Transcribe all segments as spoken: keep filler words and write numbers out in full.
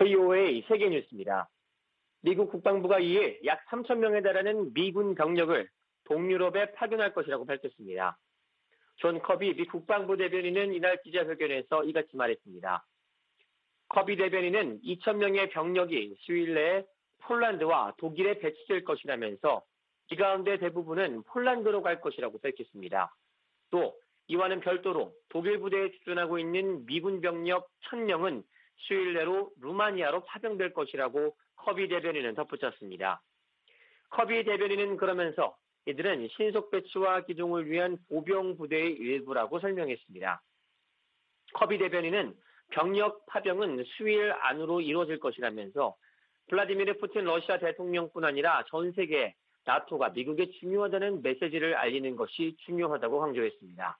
브이오에이 세계 뉴스입니다. 미국 국방부가 이일 약 삼천 명에 달하는 미군 병력을 동유럽에 파견할 것이라고 밝혔습니다. 존 커비 미 국방부 대변인은 이날 기자회견에서 이같이 말했습니다. 커비 대변인은 이천 명의 병력이 수일 내에 폴란드와 독일에 배치될 것이라면서 이 가운데 대부분은 폴란드로 갈 것이라고 밝혔습니다. 또 이와는 별도로 독일 부대에 주둔하고 있는 미군 병력 천 명은 수일 내로 루마니아로 파병될 것이라고 커비 대변인은 덧붙였습니다. 커비 대변인은 그러면서 이들은 신속 배치와 기동을 위한 보병 부대의 일부라고 설명했습니다. 커비 대변인은 병력 파병은 수일 안으로 이루어질 것이라면서 블라디미르 푸틴 러시아 대통령뿐 아니라 전 세계 나토가 미국에 중요하다는 메시지를 알리는 것이 중요하다고 강조했습니다.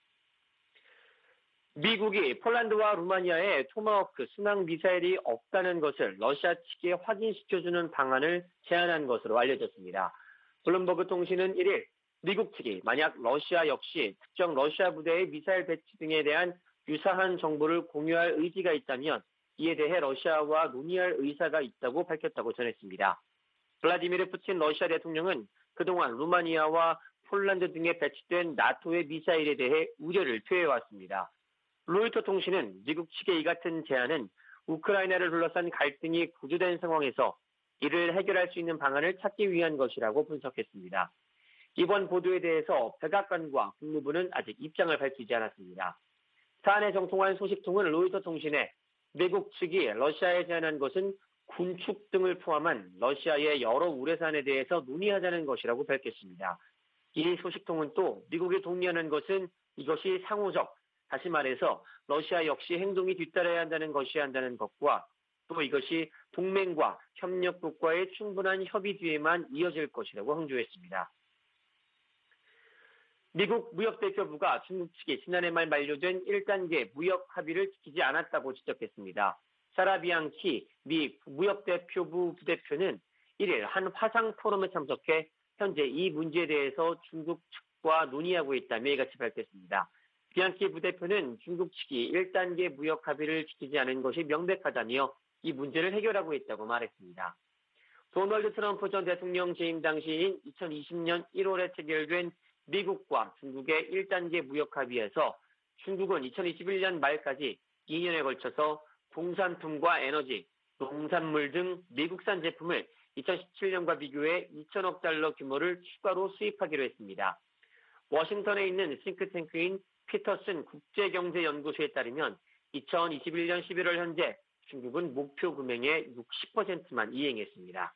미국이 폴란드와 루마니아에 토마호크 순항 미사일이 없다는 것을 러시아 측에 확인시켜주는 방안을 제안한 것으로 알려졌습니다. 블룸버그 통신은 일일 미국 측이 만약 러시아 역시 특정 러시아 부대의 미사일 배치 등에 대한 유사한 정보를 공유할 의지가 있다면 이에 대해 러시아와 논의할 의사가 있다고 밝혔다고 전했습니다. 블라디미르 푸틴 러시아 대통령은 그동안 루마니아와 폴란드 등에 배치된 나토의 미사일에 대해 우려를 표해왔습니다. 로이터 통신은 미국 측의 이 같은 제안은 우크라이나를 둘러싼 갈등이 고조된 상황에서 이를 해결할 수 있는 방안을 찾기 위한 것이라고 분석했습니다. 이번 보도에 대해서 백악관과 국무부는 아직 입장을 밝히지 않았습니다. 사안에 정통한 소식통은 로이터 통신에 미국 측이 러시아에 제안한 것은 군축 등을 포함한 러시아의 여러 우려사안에 대해서 논의하자는 것이라고 밝혔습니다. 이 소식통은 또 미국이 동의하는 것은 이것이 상호적, 다시 말해서 러시아 역시 행동이 뒤따라야 한다는 것이어야 한다는 것과 또 이것이 동맹과 협력국과의 충분한 협의 뒤에만 이어질 것이라고 강조했습니다. 미국 무역대표부가 중국 측이 지난해 말 만료된 일 단계 무역 합의를 지키지 않았다고 지적했습니다. 사라 비앙키 미 무역대표부 부대표는 일일 한 화상 포럼에 참석해 현재 이 문제에 대해서 중국 측과 논의하고 있다며 이같이 밝혔습니다. 비앙키 부대표는 중국 측이 일 단계 무역 합의를 지키지 않은 것이 명백하다며 이 문제를 해결하고 있다고 말했습니다. 도널드 트럼프 전 대통령 재임 당시인 이천이십 년 일월에 체결된 미국과 중국의 일 단계 무역 합의에서 중국은 이천이십일 년 말까지 이 년에 걸쳐서 공산품과 에너지, 농산물 등 미국산 제품을 이천십칠 년과 비교해 이천억 달러 규모를 추가로 수입하기로 했습니다. 워싱턴에 있는 싱크탱크인 피터슨 국제경제연구소에 따르면 이천이십일 년 십일월 현재 중국은 목표 금액의 육십 퍼센트만 이행했습니다.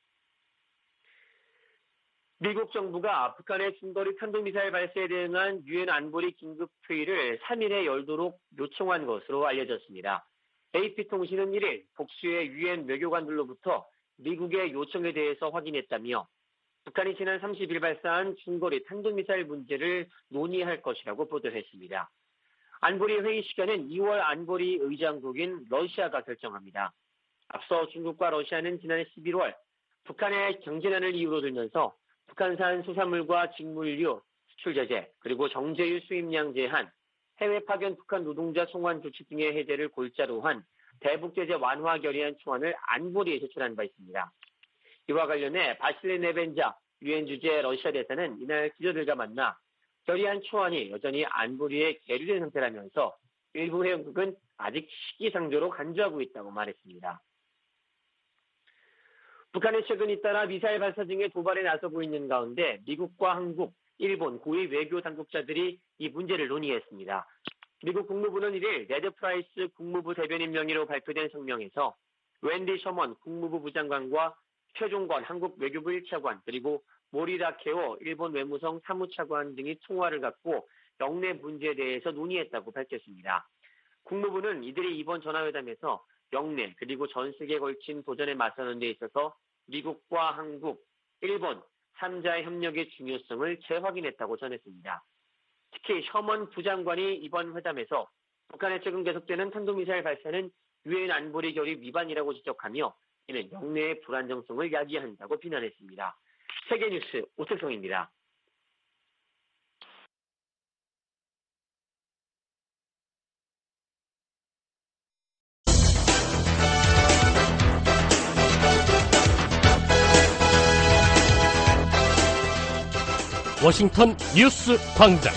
미국 정부가 북한의 중거리 탄도미사일 발사에 대응한 유엔 안보리 긴급회의를 삼 일에 열도록 요청한 것으로 알려졌습니다. 에이피통신은 일일 복수의 유엔 외교관들로부터 미국의 요청에 대해서 확인했다며 북한이 지난 삼십 일 발사한 중거리 탄도미사일 문제를 논의할 것이라고 보도했습니다. 안보리 회의 시간은 이월 안보리 의장국인 러시아가 결정합니다. 앞서 중국과 러시아는 지난 십일월 북한의 경제난을 이유로 들면서 북한산 수산물과 직물류 수출 제재, 그리고 정제유 수입량 제한, 해외 파견 북한 노동자 송환 조치 등의 해제를 골자로 한 대북 제재 완화 결의안 초안을 안보리에 제출한 바 있습니다. 이와 관련해 바실리 네벤자 유엔 주재 러시아 대사는 이날 기자들과 만나 결의안 초안이 여전히 안보리에 계류된 상태라면서 일부 회원국은 아직 시기상조로 간주하고 있다고 말했습니다. 북한의 최근 잇따라 미사일 발사 등의 도발에 나서고 있는 가운데 미국과 한국, 일본 고위 외교 당국자들이 이 문제를 논의했습니다. 미국 국무부는 일일 네드 프라이스 국무부 대변인 명의로 발표된 성명에서 웬디 셔먼 국무부 부장관과 최종권 한국 외교부 일 차관 그리고 모리다 케오 일본 외무성 사무차관 등이 통화를 갖고 영내 문제에 대해서 논의했다고 밝혔습니다. 국무부는 이들이 이번 전화회담에서 영내 그리고 전 세계에 걸친 도전에 맞서는 데 있어서 미국과 한국, 일본 삼 자의 협력의 중요성을 재확인했다고 전했습니다. 특히 셔먼 부장관이 이번 회담에서 북한의 최근 계속되는 탄도미사일 발사는 유엔 안보리 결의 위반이라고 지적하며 이는 영내의 불안정성을 야기한다고 비난했습니다. 세계뉴스 오태성입니다. 워싱턴 뉴스 광장.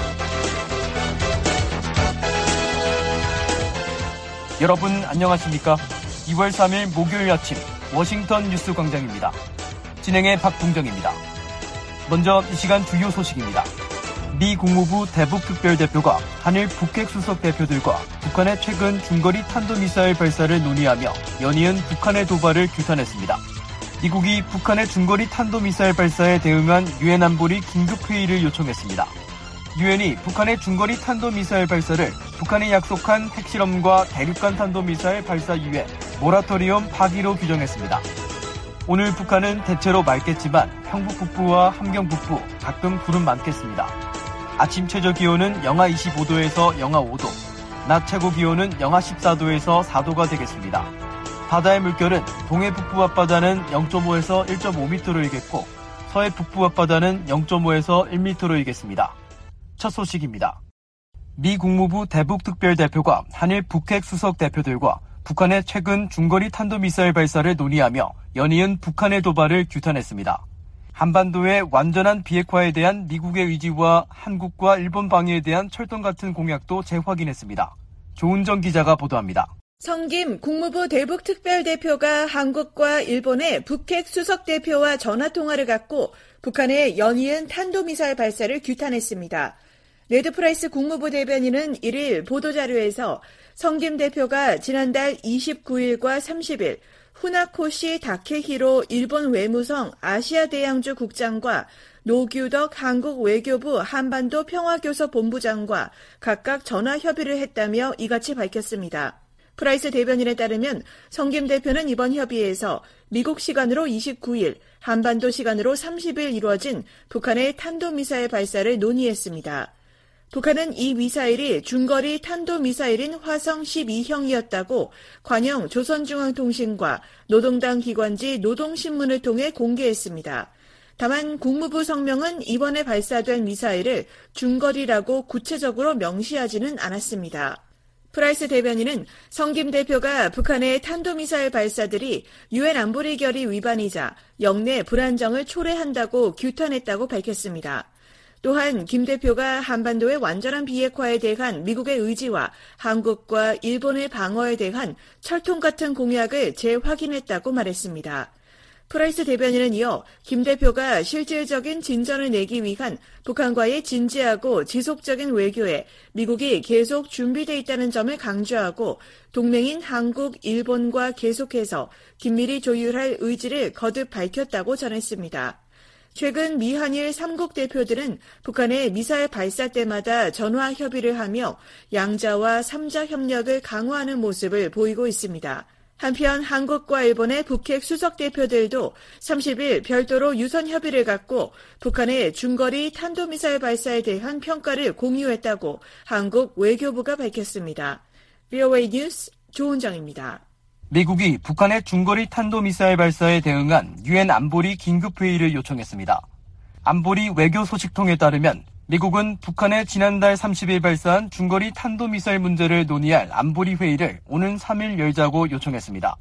여러분 안녕하십니까? 이월 삼일 목요일 아침 워싱턴 뉴스 광장입니다. 진행의 박동정입니다. 먼저 이 시간 주요 소식입니다. 미 국무부 대북특별대표가 한일 북핵 수석 대표들과 북한의 최근 중거리 탄도미사일 발사를 논의하며 연이은 북한의 도발을 규탄했습니다. 미국이 북한의 중거리 탄도미사일 발사에 대응한 유엔 안보리 긴급회의를 요청했습니다. 유엔이 북한의 중거리 탄도미사일 발사를 북한이 약속한 핵실험과 대륙간 탄도미사일 발사 이외 모라토리엄 파기로 규정했습니다. 오늘 북한은 대체로 맑겠지만 평북 북부와 함경 북부 가끔 구름 많겠습니다. 아침 최저 기온은 영하 이십오 도에서 영하 오 도, 낮 최고 기온은 영하 십사 도에서 사 도가 되겠습니다. 바다의 물결은 동해 북부 앞바다는 영 점 오에서 일 점 오 미터로 일겠고 서해 북부 앞바다는 영 점 오에서 일 미터로 일겠습니다. 첫 소식입니다. 미 국무부 대북특별대표가 한일 북핵 수석 대표들과 북한의 최근 중거리 탄도미사일 발사를 논의하며 연이은 북한의 도발을 규탄했습니다. 한반도의 완전한 비핵화에 대한 미국의 의지와 한국과 일본 방위에 대한 철동 같은 공약도 재확인했습니다. 조은정 기자가 보도합니다. 성김 국무부 대북특별대표가 한국과 일본의 북핵 수석대표와 전화통화를 갖고 북한의 연이은 탄도미사일 발사를 규탄했습니다. 레드 프라이스 국무부 대변인은 일일 보도자료에서 성김 대표가 지난달 이십구일과 삼십일 후나코시 다케히로 일본 외무성 아시아대양주 국장과 노규덕 한국 외교부 한반도 평화교섭 본부장과 각각 전화 협의를 했다며 이같이 밝혔습니다. 프라이스 대변인에 따르면 성김 대표는 이번 협의에서 미국 시간으로 이십구일, 한반도 시간으로 삼십일 이루어진 북한의 탄도미사일 발사를 논의했습니다. 북한은 이 미사일이 중거리 탄도미사일인 화성 십이형이었다고 관영 조선중앙통신과 노동당 기관지 노동신문을 통해 공개했습니다. 다만 국무부 성명은 이번에 발사된 미사일을 중거리라고 구체적으로 명시하지는 않았습니다. 프라이스 대변인은 성김 대표가 북한의 탄도미사일 발사들이 유엔 안보리 결의 위반이자 영내 불안정을 초래한다고 규탄했다고 밝혔습니다. 또한 김 대표가 한반도의 완전한 비핵화에 대한 미국의 의지와 한국과 일본의 방어에 대한 철통 같은 공약을 재확인했다고 말했습니다. 프라이스 대변인은 이어 김 대표가 실질적인 진전을 내기 위한 북한과의 진지하고 지속적인 외교에 미국이 계속 준비돼 있다는 점을 강조하고 동맹인 한국, 일본과 계속해서 긴밀히 조율할 의지를 거듭 밝혔다고 전했습니다. 최근 미한일 삼국 대표들은 북한의 미사일 발사 때마다 전화 협의를 하며 양자와 삼자 협력을 강화하는 모습을 보이고 있습니다. 한편 한국과 일본의 북핵 수석 대표들도 삼십일 별도로 유선 협의를 갖고 북한의 중거리 탄도미사일 발사에 대한 평가를 공유했다고 한국 외교부가 밝혔습니다. 브이오에이 뉴스 조은정입니다. 미국이 북한의 중거리 탄도미사일 발사에 대응한 유엔 안보리 긴급회의를 요청했습니다. 안보리 외교 소식통에 따르면 미국은 북한의 지난달 삼십일 발사한 중거리 탄도미사일 문제를 논의할 안보리 회의를 오는 삼일 열자고 요청했습니다.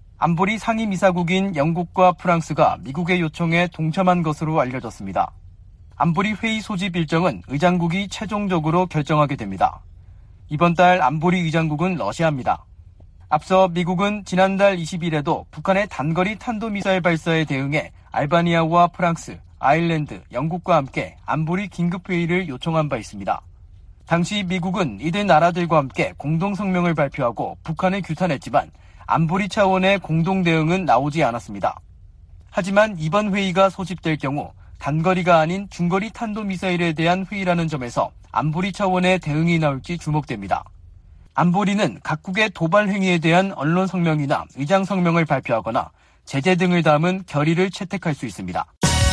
안보리 상임이사국인 영국과 프랑스가 미국의 요청에 동참한 것으로 알려졌습니다. 안보리 회의 소집 일정은 의장국이 최종적으로 결정하게 됩니다. 이번 달 안보리 의장국은 러시아입니다. 앞서 미국은 지난달 이십일에도 북한의 단거리 탄도미사일 발사에 대응해 알바니아와 프랑스, 아일랜드, 영국과 함께 안보리 긴급회의를 요청한 바 있습니다. 당시 미국은 이들 나라들과 함께 공동성명을 발표하고 북한을 규탄했지만 안보리 차원의 공동 대응은 나오지 않았습니다. 하지만 이번 회의가 소집될 경우 단거리가 아닌 중거리 탄도미사일에 대한 회의라는 점에서 안보리 차원의 대응이 나올지 주목됩니다. 안보리는 각국의 도발 행위에 대한 언론 성명이나 의장 성명을 발표하거나 제재 등을 담은 결의를 채택할 수 있습니다.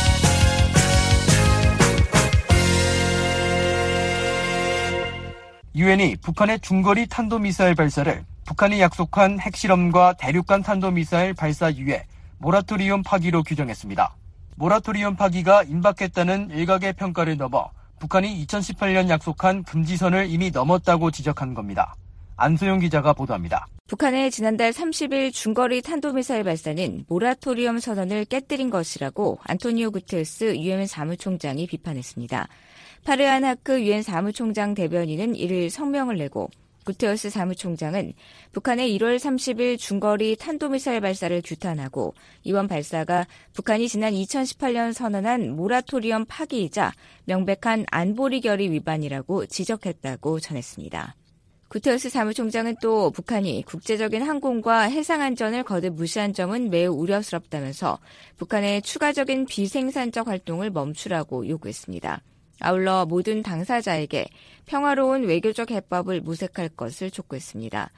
유엔이 북한의 중거리 탄도미사일 발사를 북한이 약속한 핵실험과 대륙간 탄도미사일 발사 이외 모라토리엄 파기로 규정했습니다. 모라토리엄 파기가 임박했다는 일각의 평가를 넘어 북한이 이천십팔 년 약속한 금지선을 이미 넘었다고 지적한 겁니다. 안소영 기자가 보도합니다. 북한의 지난달 삼십일 중거리 탄도미사일 발사는 모라토리엄 선언을 깨뜨린 것이라고 안토니오 구테르스 유엔 사무총장이 비판했습니다. 파르한 하크 유엔 사무총장 대변인은 이를 성명을 내고 구테르스 사무총장은 북한의 일월 삼십일 중거리 탄도미사일 발사를 규탄하고 이번 발사가 북한이 지난 이천십팔 년 선언한 모라토리엄 파기이자 명백한 안보리 결의 위반이라고 지적했다고 전했습니다. 구테르스 사무총장은 또 북한이 국제적인 항공과 해상 안전을 거듭 무시한 점은 매우 우려스럽다면서 북한의 추가적인 비생산적 활동을 멈추라고 요구했습니다. 아울러 모든 당사자에게 평화로운 외교적 해법을 모색할 것을 촉구했습니다.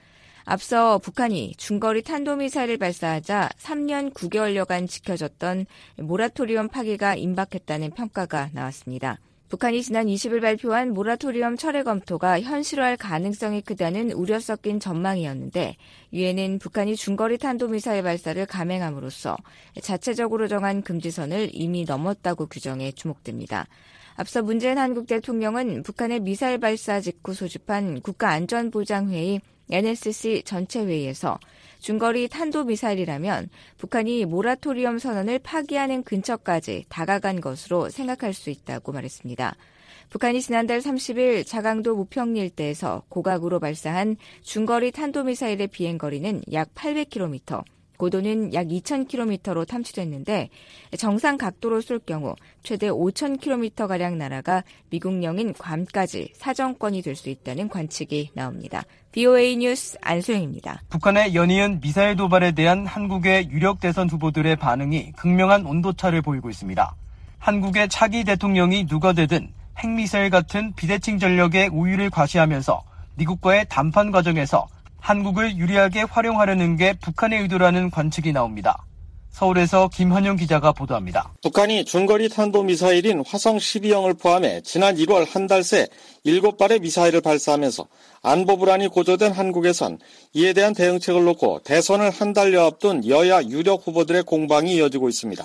앞서 북한이 중거리 탄도미사일을 발사하자 삼 년 구 개월여간 지켜졌던 모라토리엄 파기가 임박했다는 평가가 나왔습니다. 북한이 지난 이십 일 발표한 모라토리엄 철회 검토가 현실화할 가능성이 크다는 우려 섞인 전망이었는데 유엔은 북한이 중거리 탄도미사일 발사를 감행함으로써 자체적으로 정한 금지선을 이미 넘었다고 규정해 주목됩니다. 앞서 문재인 한국 대통령은 북한의 미사일 발사 직후 소집한 국가안전보장회의 엔에스씨 전체 회의에서 중거리 탄도미사일이라면 북한이 모라토리엄 선언을 파기하는 근처까지 다가간 것으로 생각할 수 있다고 말했습니다. 북한이 지난달 삼십 일 자강도 무평리 일대에서 고각으로 발사한 중거리 탄도미사일의 비행거리는 약 팔백 킬로미터, 고도는 약 이천 킬로미터로 탐지됐는데 정상 각도로 쏠 경우 최대 오천 킬로미터가량 날아가 미국령인 괌까지 사정권이 될 수 있다는 관측이 나옵니다. 브이오에이 뉴스 안소영입니다. 북한의 연이은 미사일 도발에 대한 한국의 유력 대선 후보들의 반응이 극명한 온도차를 보이고 있습니다. 한국의 차기 대통령이 누가 되든 핵미사일 같은 비대칭 전력의 우위를 과시하면서 미국과의談判 과정에서 한국을 유리하게 활용하려는 게 북한의 의도라는 관측이 나옵니다. 서울에서 김환영 기자가 보도합니다. 북한이 중거리 탄도미사일인 화성 십이형을 포함해 지난 일월 한 달 새 일곱 발의 미사일을 발사하면서 안보 불안이 고조된 한국에선 이에 대한 대응책을 놓고 대선을 한 달여 앞둔 여야 유력 후보들의 공방이 이어지고 있습니다.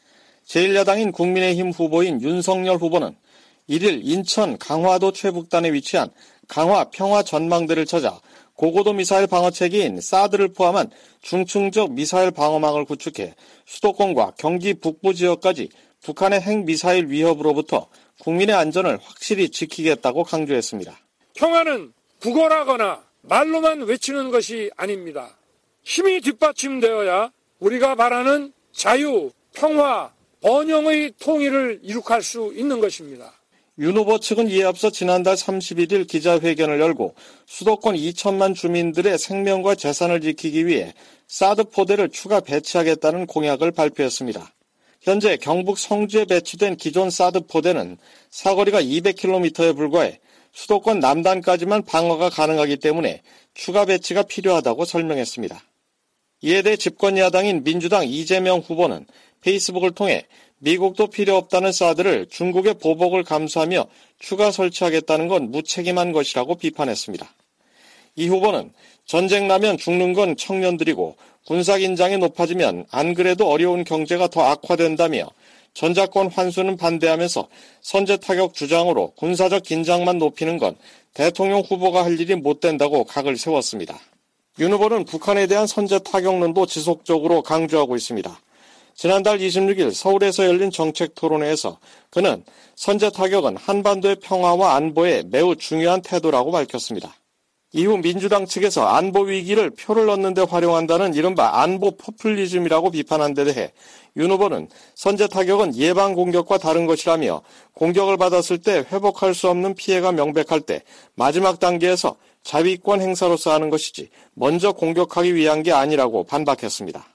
제일 야당인 국민의힘 후보인 윤석열 후보는 일 일 인천 강화도 최북단에 위치한 강화 평화 전망대를 찾아 고고도 미사일 방어체계인 사드를 포함한 중층적 미사일 방어망을 구축해 수도권과 경기 북부 지역까지 북한의 핵미사일 위협으로부터 국민의 안전을 확실히 지키겠다고 강조했습니다. 평화는 구걸하거나 말로만 외치는 것이 아닙니다. 힘이 뒷받침되어야 우리가 바라는 자유, 평화, 번영의 통일을 이룩할 수 있는 것입니다. 윤 후보 측은 이에 앞서 지난달 삼십일 일 기자회견을 열고 수도권 이천만 주민들의 생명과 재산을 지키기 위해 사드 포대를 추가 배치하겠다는 공약을 발표했습니다. 현재 경북 성주에 배치된 기존 사드 포대는 사거리가 이백 킬로미터에 불과해 수도권 남단까지만 방어가 가능하기 때문에 추가 배치가 필요하다고 설명했습니다. 이에 대해 집권 야당인 민주당 이재명 후보는 페이스북을 통해 미국도 필요 없다는 사드를 중국의 보복을 감수하며 추가 설치하겠다는 건 무책임한 것이라고 비판했습니다. 이 후보는 전쟁 나면 죽는 건 청년들이고 군사긴장이 높아지면 안 그래도 어려운 경제가 더 악화된다며 전자권 환수는 반대하면서 선제타격 주장으로 군사적 긴장만 높이는 건 대통령 후보가 할 일이 못 된다고 각을 세웠습니다. 윤 후보는 북한에 대한 선제타격론도 지속적으로 강조하고 있습니다. 지난달 이십육 일 서울에서 열린 정책토론회에서 그는 선제타격은 한반도의 평화와 안보에 매우 중요한 태도라고 밝혔습니다. 이후 민주당 측에서 안보 위기를 표를 얻는 데 활용한다는 이른바 안보 포퓰리즘이라고 비판한 데 대해 윤 후보는 선제타격은 예방 공격과 다른 것이라며 공격을 받았을 때 회복할 수 없는 피해가 명백할 때 마지막 단계에서 자위권 행사로서 하는 것이지 먼저 공격하기 위한 게 아니라고 반박했습니다.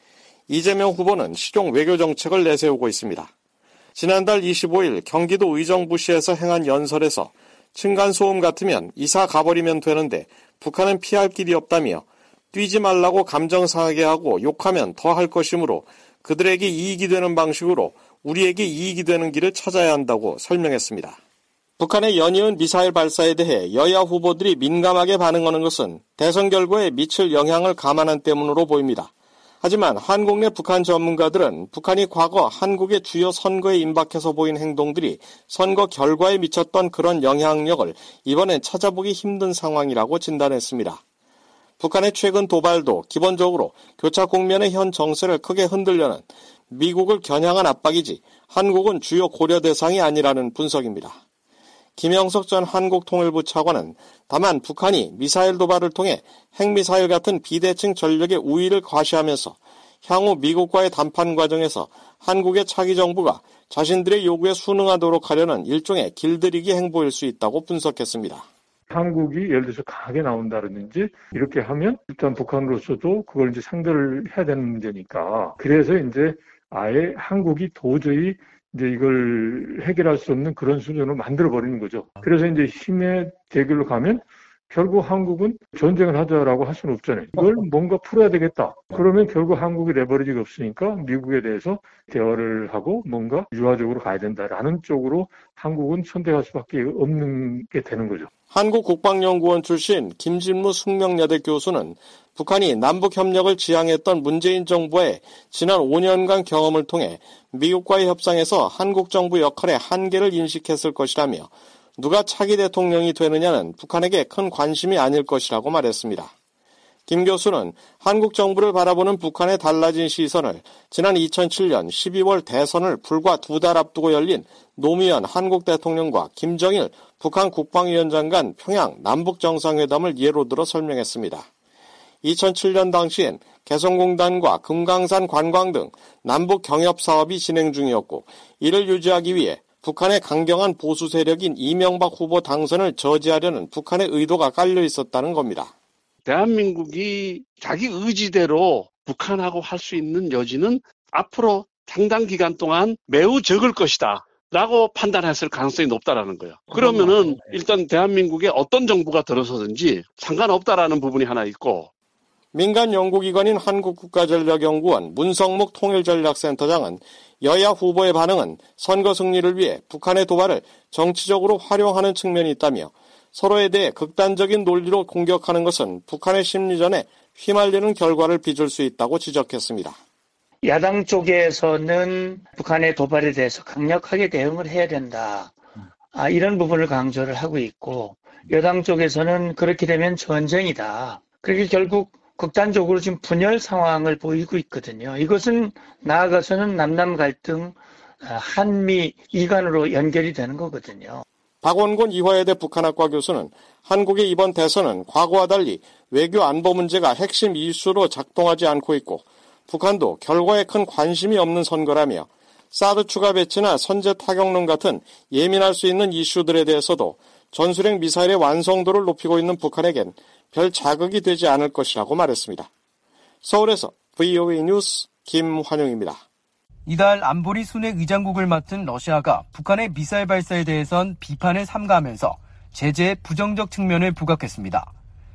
이재명 후보는 실용 외교 정책을 내세우고 있습니다. 지난달 이십오 일 경기도 의정부시에서 행한 연설에서 층간소음 같으면 이사 가버리면 되는데 북한은 피할 길이 없다며 뛰지 말라고 감정 상하게 하고 욕하면 더 할 것이므로 그들에게 이익이 되는 방식으로 우리에게 이익이 되는 길을 찾아야 한다고 설명했습니다. 북한의 연이은 미사일 발사에 대해 여야 후보들이 민감하게 반응하는 것은 대선 결과에 미칠 영향을 감안한 때문으로 보입니다. 하지만 한국 내 북한 전문가들은 북한이 과거 한국의 주요 선거에 임박해서 보인 행동들이 선거 결과에 미쳤던 그런 영향력을 이번엔 찾아보기 힘든 상황이라고 진단했습니다. 북한의 최근 도발도 기본적으로 교착 국면의 현 정세를 크게 흔들려는 미국을 겨냥한 압박이지 한국은 주요 고려 대상이 아니라는 분석입니다. 김영석 전 한국통일부 차관은 다만 북한이 미사일 도발을 통해 핵미사일 같은 비대칭 전력의 우위를 과시하면서 향후 미국과의 담판 과정에서 한국의 차기 정부가 자신들의 요구에 순응하도록 하려는 일종의 길들이기 행보일 수 있다고 분석했습니다. 한국이 예를 들어서 강하게 나온다든지 이렇게 하면 일단 북한으로서도 그걸 이제 상대를 해야 되는 문제니까 그래서 이제 아예 한국이 도저히 이제 이걸 해결할 수 없는 그런 수준으로 만들어버리는 거죠. 그래서 이제 힘의 대결로 가면 결국 한국은 전쟁을 하자라고 할 수는 없잖아요. 이걸 뭔가 풀어야 되겠다. 그러면 결국 한국이 레버리지가 없으니까 미국에 대해서 대화를 하고 뭔가 유화적으로 가야 된다라는 쪽으로 한국은 선택할 수밖에 없는 게 되는 거죠. 한국국방연구원 출신 김진무 숙명여대 교수는 북한이 남북협력을 지향했던 문재인 정부의 지난 오 년간 경험을 통해 미국과의 협상에서 한국 정부 역할의 한계를 인식했을 것이라며 누가 차기 대통령이 되느냐는 북한에게 큰 관심이 아닐 것이라고 말했습니다. 김 교수는 한국 정부를 바라보는 북한의 달라진 시선을 지난 이천칠 년 십이월 대선을 불과 두 달 앞두고 열린 노무현 한국 대통령과 김정일 북한 국방위원장 간 평양 남북정상회담을 예로 들어 설명했습니다. 이천칠 년 당시엔 개성공단과 금강산 관광 등 남북 경협 사업이 진행 중이었고 이를 유지하기 위해 북한의 강경한 보수 세력인 이명박 후보 당선을 저지하려는 북한의 의도가 깔려 있었다는 겁니다. 대한민국이 자기 의지대로 북한하고 할 수 있는 여지는 앞으로 상당 기간 동안 매우 적을 것이다 라고 판단했을 가능성이 높다라는 거예요. 그러면은 일단 대한민국에 어떤 정부가 들어서든지 상관없다라는 부분이 하나 있고, 민간 연구기관인 한국국가전략연구원 문성목 통일전략센터장은 여야 후보의 반응은 선거 승리를 위해 북한의 도발을 정치적으로 활용하는 측면이 있다며 서로에 대해 극단적인 논리로 공격하는 것은 북한의 심리전에 휘말리는 결과를 빚을 수 있다고 지적했습니다. 야당 쪽에서는 북한의 도발에 대해서 강력하게 대응을 해야 된다. 아, 이런 부분을 강조를 하고 있고, 여당 쪽에서는 그렇게 되면 전쟁이다. 그렇게 결국 극단적으로 지금 분열 상황을 보이고 있거든요. 이것은 나아가서는 남남 갈등, 한미 이간으로 연결이 되는 거거든요. 박원곤 이화여대 북한학과 교수는 한국의 이번 대선은 과거와 달리 외교 안보 문제가 핵심 이슈로 작동하지 않고 있고 북한도 결과에 큰 관심이 없는 선거라며 사드 추가 배치나 선제 타격론 같은 예민할 수 있는 이슈들에 대해서도 전술핵 미사일의 완성도를 높이고 있는 북한에겐 별 자극이 되지 않을 것이라고 말했습니다. 서울에서 브이오에이 뉴스 김환용입니다. 이달 안보리 순회 의장국을 맡은 러시아가 북한의 미사일 발사에 대해선 비판을 삼가하면서 제재의 부정적 측면을 부각했습니다.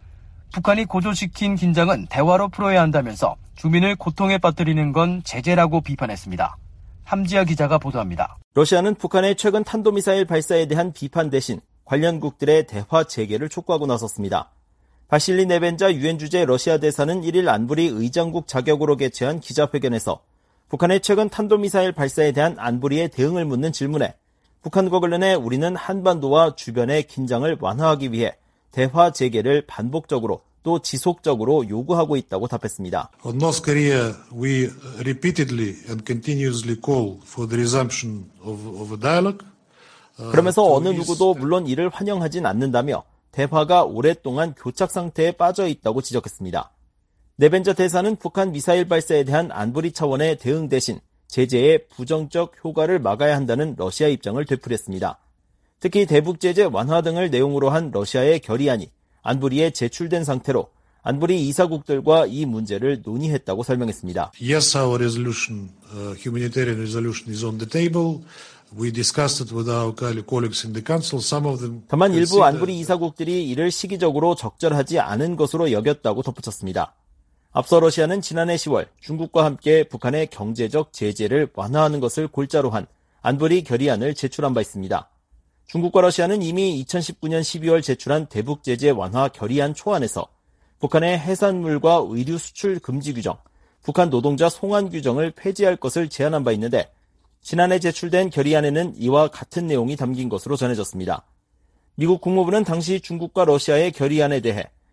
북한이 고조시킨 긴장은 대화로 풀어야 한다면서 주민을 고통에 빠뜨리는 건 제재라고 비판했습니다. 함지아 기자가 보도합니다. 러시아는 북한의 최근 탄도미사일 발사에 대한 비판 대신 관련국들의 대화 재개를 촉구하고 나섰습니다. 바실리 네벤자 유엔 주재 러시아 대사는 일 일 안보리 의장국 자격으로 개최한 기자회견에서 북한의 최근 탄도미사일 발사에 대한 안보리의 대응을 묻는 질문에 북한과 관련해 우리는 한반도와 주변의 긴장을 완화하기 위해 대화 재개를 반복적으로 또 지속적으로 요구하고 있다고 답했습니다. On North Korea, we repeatedly and continuously call for the resumption of, of a dialogue. 그러면서 어느 누구도 물론 이를 환영하진 않는다며 대화가 오랫동안 교착 상태에 빠져 있다고 지적했습니다. 네벤자 대사는 북한 미사일 발사에 대한 안보리 차원의 대응 대신 제재의 부정적 효과를 막아야 한다는 러시아 입장을 되풀이했습니다. 특히 대북 제재 완화 등을 내용으로 한 러시아의 결의안이 안보리에 제출된 상태로 안보리 이사국들과 이 문제를 논의했다고 설명했습니다. Yes, our resolution, uh, humanitarian resolution is on the table. We discussed it with our colleagues in the council. Some of them. 다만 일부 안보리 이사국들이 이를 시기적으로 적절하지 않은 것으로 여겼다고 덧붙였습니다. 앞서 러시아는 지난해 시월 중국과 함께 북한의 경제적 제재를 완화하는 것을 골자로 한 안보리 결의안을 제출한 바 있습니다. 중국과 러시아는 이미 이천십구 년 십이월 제출한 대북 제재 완화 결의안 초안에서 북한의 해산물과 의류 수출 금지 규정, 북한 노동자 송환 규정을 폐지할 것을 제안한 바 있는데 지난해 제출된 결의안에는 이와 같은 내용이 담긴 것으로 전해졌습니다. 미국 국무부는 당시 중국과 러시아의 결의안에 대해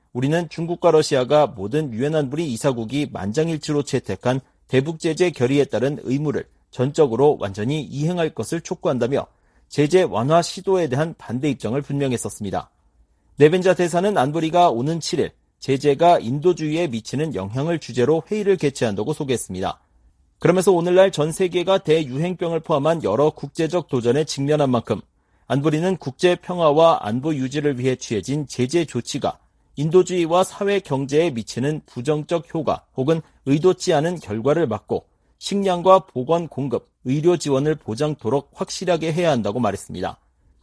우리는 중국과 러시아가 모든 유엔 안보리 이사국이 만장일치로 채택한 대북 제재 결의에 따른 의무를 전적으로 완전히 이행할 것을 촉구한다며 제재 완화 시도에 대한 반대 입장을 분명했었습니다. 네벤자 대사는 안보리가 오는 칠 일 제재가 인도주의에 미치는 영향을 주제로 회의를 개최한다고 소개했습니다. 그러면서 오늘날 전 세계가 대유행병을 포함한 여러 국제적 도전에 직면한 만큼 안보리는 국제 평화와 안보 유지를 위해 취해진 제재 조치가 인도주의와 사회 경제에 미치는 부정적 효과 혹은 의도치 않은 결과를 막고 식량과 보건 공급, 의료 지원을 보장토록 확실하게 해야 한다고 말했습니다.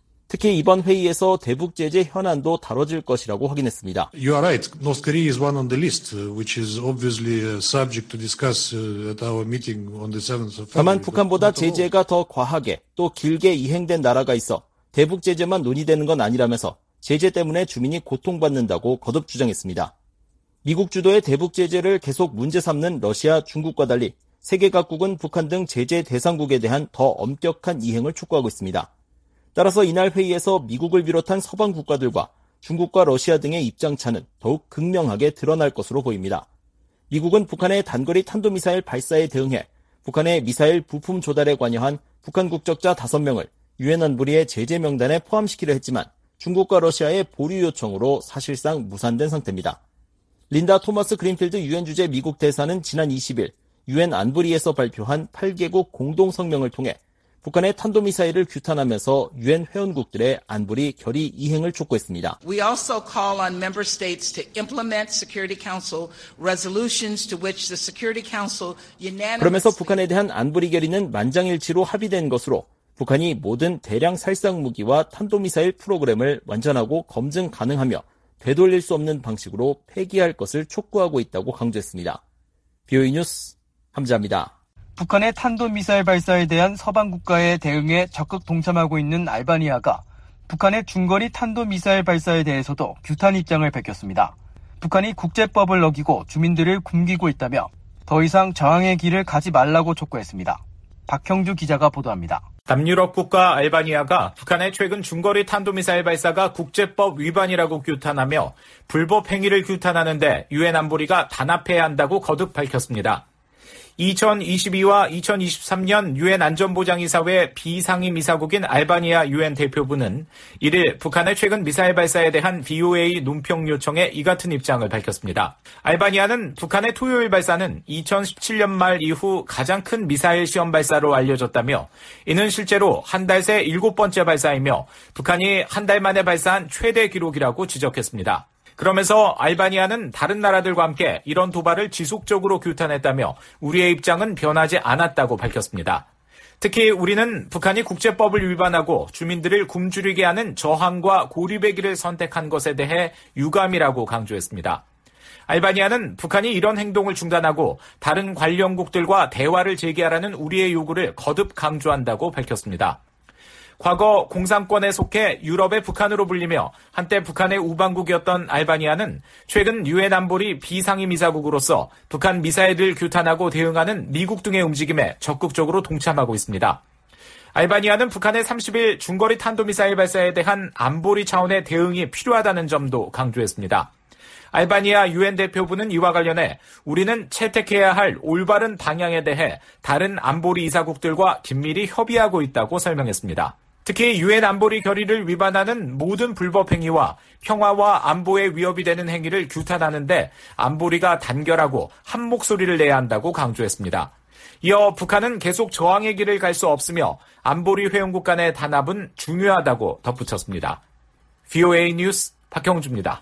특히 이번 회의에서 대북 제재 현안도 다뤄질 것이라고 확인했습니다. You are right. North Korea is one on the list, which is obviously subject to discuss at our meeting on the seventh of February. 다만 북한보다 제재가 더 과하게 또 길게 이행된 나라가 있어 대북 제재만 논의되는 건 아니라면서 제재 때문에 주민이 고통받는다고 거듭 주장했습니다. 미국 주도의 대북 제재를 계속 문제 삼는 러시아, 중국과 달리 세계 각국은 북한 등 제재 대상국에 대한 더 엄격한 이행을 촉구하고 있습니다. 따라서 이날 회의에서 미국을 비롯한 서방 국가들과 중국과 러시아 등의 입장차는 더욱 극명하게 드러날 것으로 보입니다. 미국은 북한의 단거리 탄도미사일 발사에 대응해 북한의 미사일 부품 조달에 관여한 북한 국적자 다섯 명을 유엔 안보리의 제재 명단에 포함시키려 했지만 중국과 러시아의 보류 요청으로 사실상 무산된 상태입니다. 린다 토마스 그린필드 유엔 주재 미국 대사는 지난 이십 일 유엔 안보리에서 발표한 팔 개국 공동성명을 통해 북한의 탄도미사일을 규탄하면서 유엔 회원국들의 안보리 결의 이행을 촉구했습니다. We also call on member states to implement Security Council resolutions to which the Security Council unanimously. 그러면서 북한에 대한 안보리 결의는 만장일치로 합의된 것으로 북한이 모든 대량 살상 무기와 탄도미사일 프로그램을 완전하고 검증 가능하며 되돌릴 수 없는 방식으로 폐기할 것을 촉구하고 있다고 강조했습니다. 비오이 뉴스 함자입니다. 북한의 탄도미사일 발사에 대한 서방 국가의 대응에 적극 동참하고 있는 알바니아가 북한의 중거리 탄도미사일 발사에 대해서도 규탄 입장을 밝혔습니다. 북한이 국제법을 어기고 주민들을 굶기고 있다며 더 이상 저항의 길을 가지 말라고 촉구했습니다. 박형주 기자가 보도합니다. 남유럽 국가 알바니아가 북한의 최근 중거리 탄도미사일 발사가 국제법 위반이라고 규탄하며 불법 행위를 규탄하는데 유엔 안보리가 단합해야 한다고 거듭 밝혔습니다. 이천이십이와 이천이십삼 년 유엔 안전보장이사회 비상임 이사국인 알바니아 유엔 대표부는 일 일 북한의 최근 미사일 발사에 대한 브이오에이 논평 요청에 이 같은 입장을 밝혔습니다. 알바니아는 북한의 토요일 발사는 이천십칠 년 말 이후 가장 큰 미사일 시험 발사로 알려졌다며 이는 실제로 한 달 새 일곱 번째 발사이며 북한이 한 달 만에 발사한 최대 기록이라고 지적했습니다. 그러면서 알바니아는 다른 나라들과 함께 이런 도발을 지속적으로 규탄했다며 우리의 입장은 변하지 않았다고 밝혔습니다. 특히 우리는 북한이 국제법을 위반하고 주민들을 굶주리게 하는 저항과 고립의 길을 선택한 것에 대해 유감이라고 강조했습니다. 알바니아는 북한이 이런 행동을 중단하고 다른 관련국들과 대화를 재개하라는 우리의 요구를 거듭 강조한다고 밝혔습니다. 과거 공산권에 속해 유럽의 북한으로 불리며 한때 북한의 우방국이었던 알바니아는 최근 유엔 안보리 비상임 이사국으로서 북한 미사일을 규탄하고 대응하는 미국 등의 움직임에 적극적으로 동참하고 있습니다. 알바니아는 북한의 삼십 일 중거리 탄도미사일 발사에 대한 안보리 차원의 대응이 필요하다는 점도 강조했습니다. 알바니아 유엔 대표부는 이와 관련해 우리는 채택해야 할 올바른 방향에 대해 다른 안보리 이사국들과 긴밀히 협의하고 있다고 설명했습니다. 특히 유엔 안보리 결의를 위반하는 모든 불법 행위와 평화와 안보에 위협이 되는 행위를 규탄하는데 안보리가 단결하고 한 목소리를 내야 한다고 강조했습니다. 이어 북한은 계속 저항의 길을 갈 수 없으며 안보리 회원국 간의 단합은 중요하다고 덧붙였습니다. 브이오에이 뉴스 박형주입니다.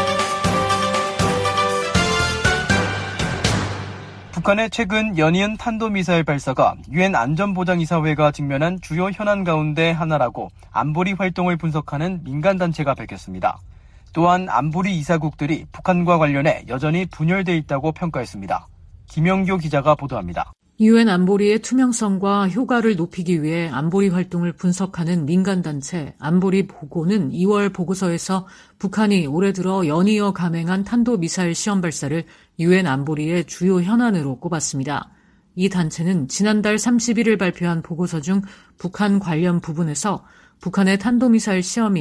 북한의 최근 연이은 탄도미사일 발사가 유엔 안전보장이사회가 직면한 주요 현안 가운데 하나라고 안보리 활동을 분석하는 민간단체가 밝혔습니다. 또한 안보리 이사국들이 북한과 관련해 여전히 분열돼 있다고 평가했습니다. 김영교 기자가 보도합니다. 유엔 안보리의 투명성과 효과를 높이기 위해 안보리 활동을 분석하는 민간단체 안보리 보고는 이월 보고서에서 북한이 올해 들어 연이어 감행한 탄도미사일 시험 발사를 유엔 안보리의 주요 현안으로 꼽았습니다. 이 단체는 지난달 삼십 일을 발표한 보고서 중 북한 관련 부분에서 북한의 탄도미사일 시험이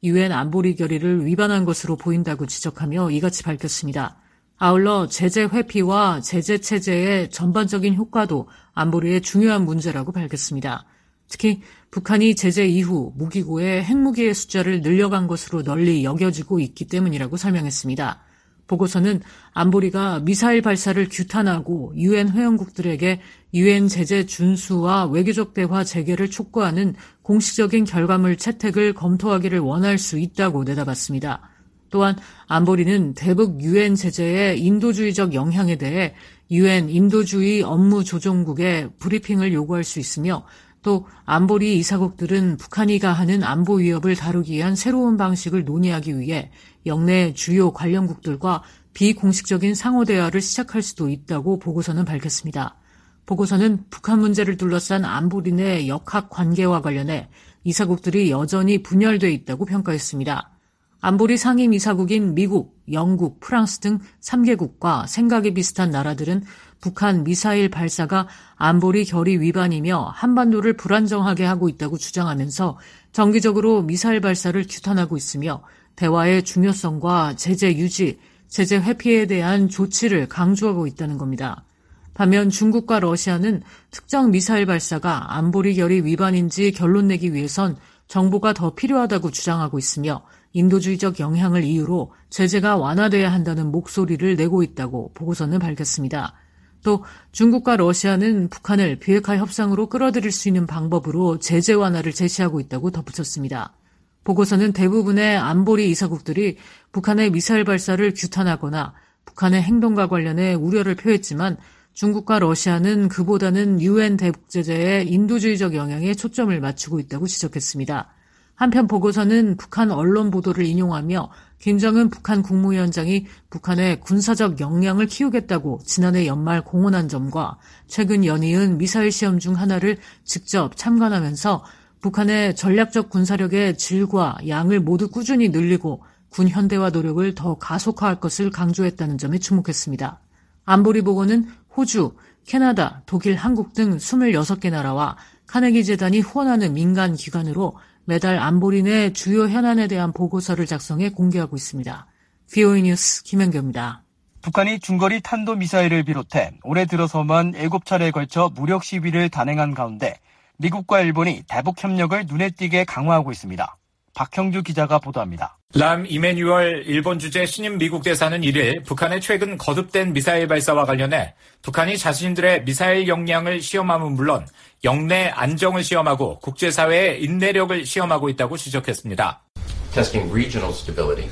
유엔 안보리 결의를 위반한 것으로 보인다고 지적하며 이같이 밝혔습니다. 아울러 제재 회피와 제재 체제의 전반적인 효과도 안보리의 중요한 문제라고 밝혔습니다. 특히 북한이 제재 이후 무기고의 핵무기의 숫자를 늘려간 것으로 널리 여겨지고 있기 때문이라고 설명했습니다. 보고서는 안보리가 미사일 발사를 규탄하고 유엔 회원국들에게 유엔 제재 준수와 외교적 대화 재개를 촉구하는 공식적인 결과물 채택을 검토하기를 원할 수 있다고 내다봤습니다. 또한 안보리는 대북 유엔 제재의 인도주의적 영향에 대해 유엔 인도주의 업무조정국에 브리핑을 요구할 수 있으며 또 안보리 이사국들은 북한이 가하는 안보 위협을 다루기 위한 새로운 방식을 논의하기 위해 영내 주요 관련국들과 비공식적인 상호 대화를 시작할 수도 있다고 보고서는 밝혔습니다. 보고서는 북한 문제를 둘러싼 안보리 내 역학 관계와 관련해 이사국들이 여전히 분열돼 있다고 평가했습니다. 안보리 상임이사국인 미국, 영국, 프랑스 등 세 개국과 생각이 비슷한 나라들은 북한 미사일 발사가 안보리 결의 위반이며 한반도를 불안정하게 하고 있다고 주장하면서 정기적으로 미사일 발사를 규탄하고 있으며 대화의 중요성과 제재 유지, 제재 회피에 대한 조치를 강조하고 있다는 겁니다. 반면 중국과 러시아는 특정 미사일 발사가 안보리 결의 위반인지 결론 내기 위해선 정보가 더 필요하다고 주장하고 있으며 인도주의적 영향을 이유로 제재가 완화돼야 한다는 목소리를 내고 있다고 보고서는 밝혔습니다. 또 중국과 러시아는 북한을 비핵화 협상으로 끌어들일 수 있는 방법으로 제재 완화를 제시하고 있다고 덧붙였습니다. 보고서는 대부분의 안보리 이사국들이 북한의 미사일 발사를 규탄하거나 북한의 행동과 관련해 우려를 표했지만 중국과 러시아는 그보다는 유엔 대북제재의 인도주의적 영향에 초점을 맞추고 있다고 지적했습니다. 한편 보고서는 북한 언론 보도를 인용하며 김정은 북한 국무위원장이 북한의 군사적 역량을 키우겠다고 지난해 연말 공언한 점과 최근 연이은 미사일 시험 중 하나를 직접 참관하면서 북한의 전략적 군사력의 질과 양을 모두 꾸준히 늘리고 군 현대화 노력을 더 가속화할 것을 강조했다는 점에 주목했습니다. 안보리 보고는 호주, 캐나다, 독일, 한국 등 스물여섯 개 나라와 카네기 재단이 후원하는 민간 기관으로 매달 안보리 내 주요 현안에 대한 보고서를 작성해 공개하고 있습니다. 브이오에이 뉴스 김현경입니다. 북한이 중거리 탄도미사일을 비롯해 올해 들어서만 일곱 차례에 걸쳐 무력 시위를 단행한 가운데 미국과 일본이 대북 협력을 눈에 띄게 강화하고 있습니다. 박형주 기자가 보도합니다. 람 이메뉴얼 일본 주재 신임 미국 대사는 일 일 북한의 최근 거듭된 미사일 발사와 관련해 북한이 자신들의 미사일 역량을 시험함은 물론 영내 안정을 시험하고 국제사회의 인내력을 시험하고 있다고 지적했습니다. Testing regional stability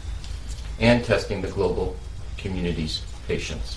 and testing the global community's patience.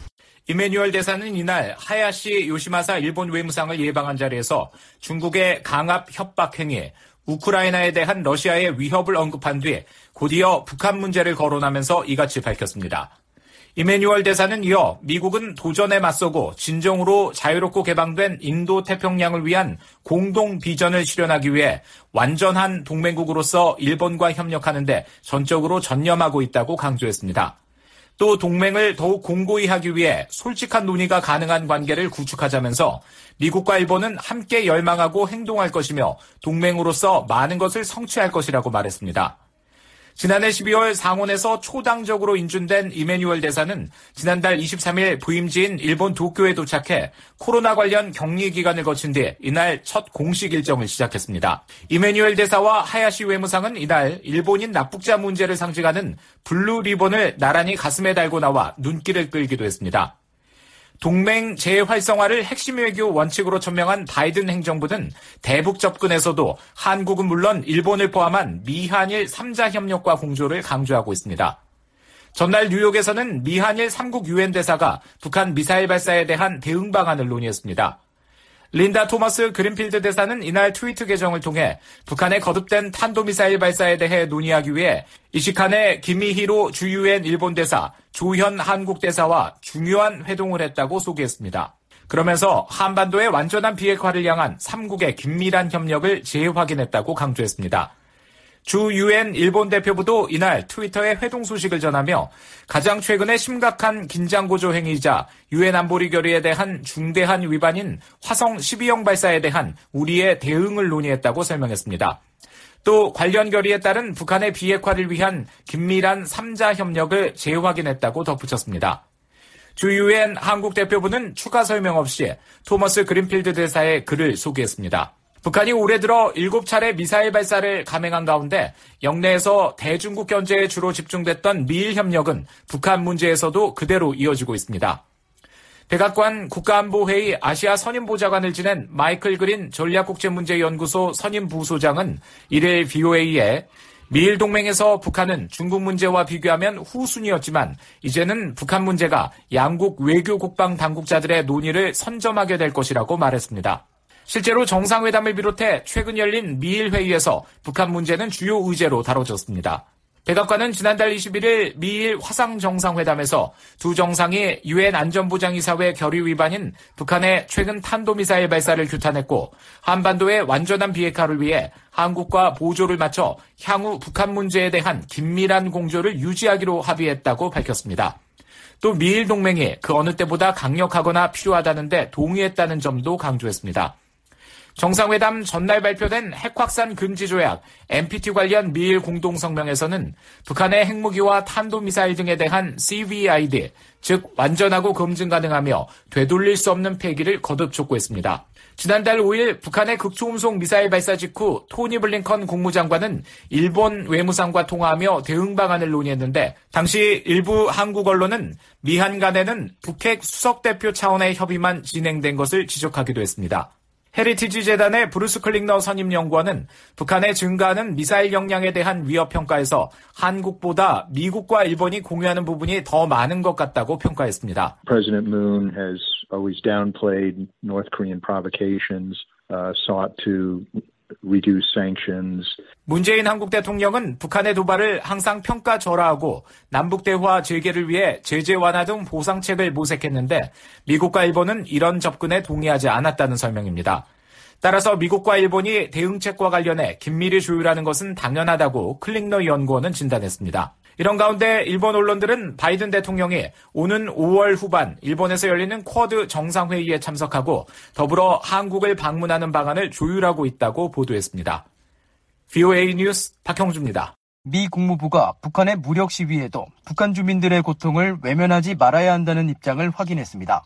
이메뉴얼 대사는 이날 하야시 요시마사 일본 외무상을 예방한 자리에서 중국의 강압 협박 행위, 우크라이나에 대한 러시아의 위협을 언급한 뒤 곧이어 북한 문제를 거론하면서 이같이 밝혔습니다. 이메뉴얼 대사는 이어 미국은 도전에 맞서고 진정으로 자유롭고 개방된 인도 태평양을 위한 공동 비전을 실현하기 위해 완전한 동맹국으로서 일본과 협력하는 데 전적으로 전념하고 있다고 강조했습니다. 또 동맹을 더욱 공고히 하기 위해 솔직한 논의가 가능한 관계를 구축하자면서 미국과 일본은 함께 열망하고 행동할 것이며 동맹으로서 많은 것을 성취할 것이라고 말했습니다. 지난해 십이월 상원에서 초당적으로 인준된 이메뉴얼 대사는 지난달 이십삼일 부임지인 일본 도쿄에 도착해 코로나 관련 격리 기간을 거친 뒤 이날 첫 공식 일정을 시작했습니다. 이메뉴얼 대사와 하야시 외무상은 이날 일본인 납북자 문제를 상징하는 블루 리본을 나란히 가슴에 달고 나와 눈길을 끌기도 했습니다. 동맹 재활성화를 핵심 외교 원칙으로 천명한 바이든 행정부는 대북 접근에서도 한국은 물론 일본을 포함한 미한일 삼자 협력과 공조를 강조하고 있습니다. 전날 뉴욕에서는 미한일 삼국 유엔 대사가 북한 미사일 발사에 대한 대응 방안을 논의했습니다. 린다 토머스 그린필드 대사는 이날 트위터 계정을 통해 북한의 거듭된 탄도미사일 발사에 대해 논의하기 위해 이시칸의 김미히로 주유엔 일본 대사, 조현 한국 대사와 중요한 회동을 했다고 소개했습니다. 그러면서 한반도의 완전한 비핵화를 향한 삼국의 긴밀한 협력을 재확인했다고 강조했습니다. 주 유엔 일본 대표부도 이날 트위터에 회동 소식을 전하며 가장 최근에 심각한 긴장고조 행위이자 유엔 안보리 결의에 대한 중대한 위반인 화성 십이형 발사에 대한 우리의 대응을 논의했다고 설명했습니다. 또 관련 결의에 따른 북한의 비핵화를 위한 긴밀한 삼자 협력을 재확인했다고 덧붙였습니다. 주 유엔 한국 대표부는 추가 설명 없이 토머스 그린필드 대사의 글을 소개했습니다. 북한이 올해 들어 일곱 차례 미사일 발사를 감행한 가운데 영내에서 대중국 견제에 주로 집중됐던 미일 협력은 북한 문제에서도 그대로 이어지고 있습니다. 백악관 국가안보회의 아시아 선임보좌관을 지낸 마이클 그린 전략국제문제연구소 선임부소장은 이일 브이오에이에 미일 동맹에서 북한은 중국 문제와 비교하면 후순위였지만 이제는 북한 문제가 양국 외교 국방 당국자들의 논의를 선점하게 될 것이라고 말했습니다. 실제로 정상회담을 비롯해 최근 열린 미일 회의에서 북한 문제는 주요 의제로 다뤄졌습니다. 백악관은 지난달 이십일일 미일 화상정상회담에서 두 정상이 유엔 안전보장이사회 결의 위반인 북한의 최근 탄도미사일 발사를 규탄했고 한반도의 완전한 비핵화를 위해 한국과 보조를 맞춰 향후 북한 문제에 대한 긴밀한 공조를 유지하기로 합의했다고 밝혔습니다. 또 미일 동맹이 그 어느 때보다 강력하거나 필요하다는 데 동의했다는 점도 강조했습니다. 정상회담 전날 발표된 핵확산 금지 조약 엠피티 관련 미일 공동성명에서는 북한의 핵무기와 탄도미사일 등에 대한 씨브이아이디, 즉 완전하고 검증 가능하며 되돌릴 수 없는 폐기를 거듭 촉구했습니다. 지난달 오일 북한의 극초음속 미사일 발사 직후 토니 블링컨 국무장관은 일본 외무상과 통화하며 대응 방안을 논의했는데 당시 일부 한국 언론은 미한 간에는 북핵 수석대표 차원의 협의만 진행된 것을 지적하기도 했습니다. 헤리티지 재단의 브루스 클링너 선임연구원은 북한의 증가하는 미사일 역량에 대한 위협 평가에서 한국보다 미국과 일본이 공유하는 부분이 더 많은 것 같다고 평가했습니다. President Moon has always downplayed North Korean provocations, uh, sought to reduce sanctions. 문재인 한국 대통령은 북한의 도발을 항상 평가절하하고 남북 대화 재개를 위해 제재 완화 등 보상책을 모색했는데 미국과 일본은 이런 접근에 동의하지 않았다는 설명입니다. 따라서 미국과 일본이 대응책과 관련해 긴밀히 조율하는 것은 당연하다고 클링너 연구원은 진단했습니다. 이런 가운데 일본 언론들은 바이든 대통령이 오는 오월 후반 일본에서 열리는 쿼드 정상회의에 참석하고 더불어 한국을 방문하는 방안을 조율하고 있다고 보도했습니다. 브이오에이 뉴스 박형주입니다. 미 국무부가 북한의 무력 시위에도 북한 주민들의 고통을 외면하지 말아야 한다는 입장을 확인했습니다.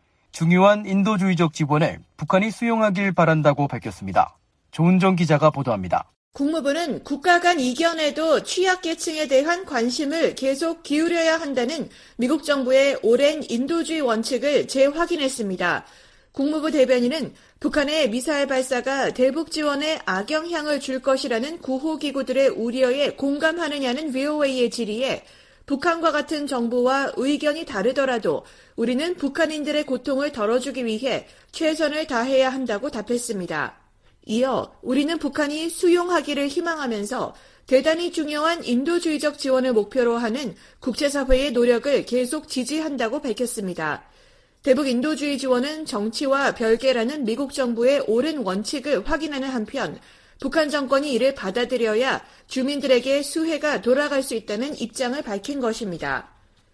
중요한 인도주의적 지원을 북한이 수용하길 바란다고 밝혔습니다. 조은정 기자가 보도합니다. 국무부는 국가 간 이견에도 취약계층에 대한 관심을 계속 기울여야 한다는 미국 정부의 오랜 인도주의 원칙을 재확인했습니다. 국무부 대변인은 북한의 미사일 발사가 대북 지원에 악영향을 줄 것이라는 구호기구들의 우려에 공감하느냐는 브이오에이의 질의에 북한과 같은 정부와 의견이 다르더라도 우리는 북한인들의 고통을 덜어주기 위해 최선을 다해야 한다고 답했습니다. 이어 우리는 북한이 수용하기를 희망하면서 대단히 중요한 인도주의적 지원을 목표로 하는 국제사회의 노력을 계속 지지한다고 밝혔습니다. 대북 인도주의 지원은 정치와 별개라는 미국 정부의 옳은 원칙을 확인하는 한편 북한 정권이 이를 받아들여야 주민들에게 수혜가 돌아갈 수 있다는 입장을 밝힌 것입니다.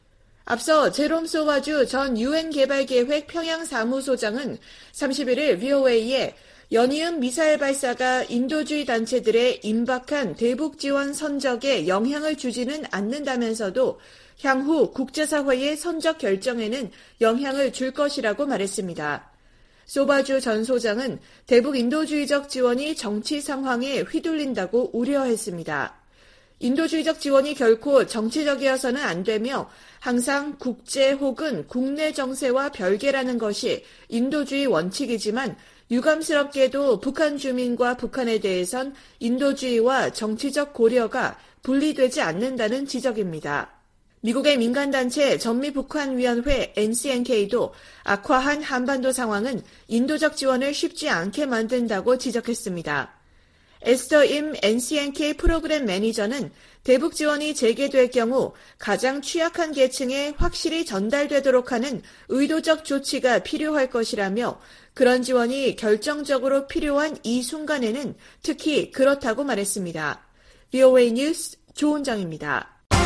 앞서 제롬 소와주 전 유엔 개발계획 평양사무소장은 삼십일일 브이오에이에 연이은 미사일 발사가 인도주의 단체들의 임박한 대북 지원 선적에 영향을 주지는 않는다면서도 향후 국제사회의 선적 결정에는 영향을 줄 것이라고 말했습니다. 소바주 전 소장은 대북 인도주의적 지원이 정치 상황에 휘둘린다고 우려했습니다. 인도주의적 지원이 결코 정치적이어서는 안 되며 항상 국제 혹은 국내 정세와 별개라는 것이 인도주의 원칙이지만 유감스럽게도 북한 주민과 북한에 대해선 인도주의와 정치적 고려가 분리되지 않는다는 지적입니다. 미국의 민간단체 전미북한위원회 엔씨엔케이도 악화한 한반도 상황은 인도적 지원을 쉽지 않게 만든다고 지적했습니다. 에스터 임 엔씨엔케이 프로그램 매니저는 대북 지원이 재개될 경우 가장 취약한 계층에 확실히 전달되도록 하는 의도적 조치가 필요할 것이라며 그런 지원이 결정적으로 필요한 이 순간에는 특히 그렇다고 말했습니다. 브이오에이 뉴스 조은정입니다.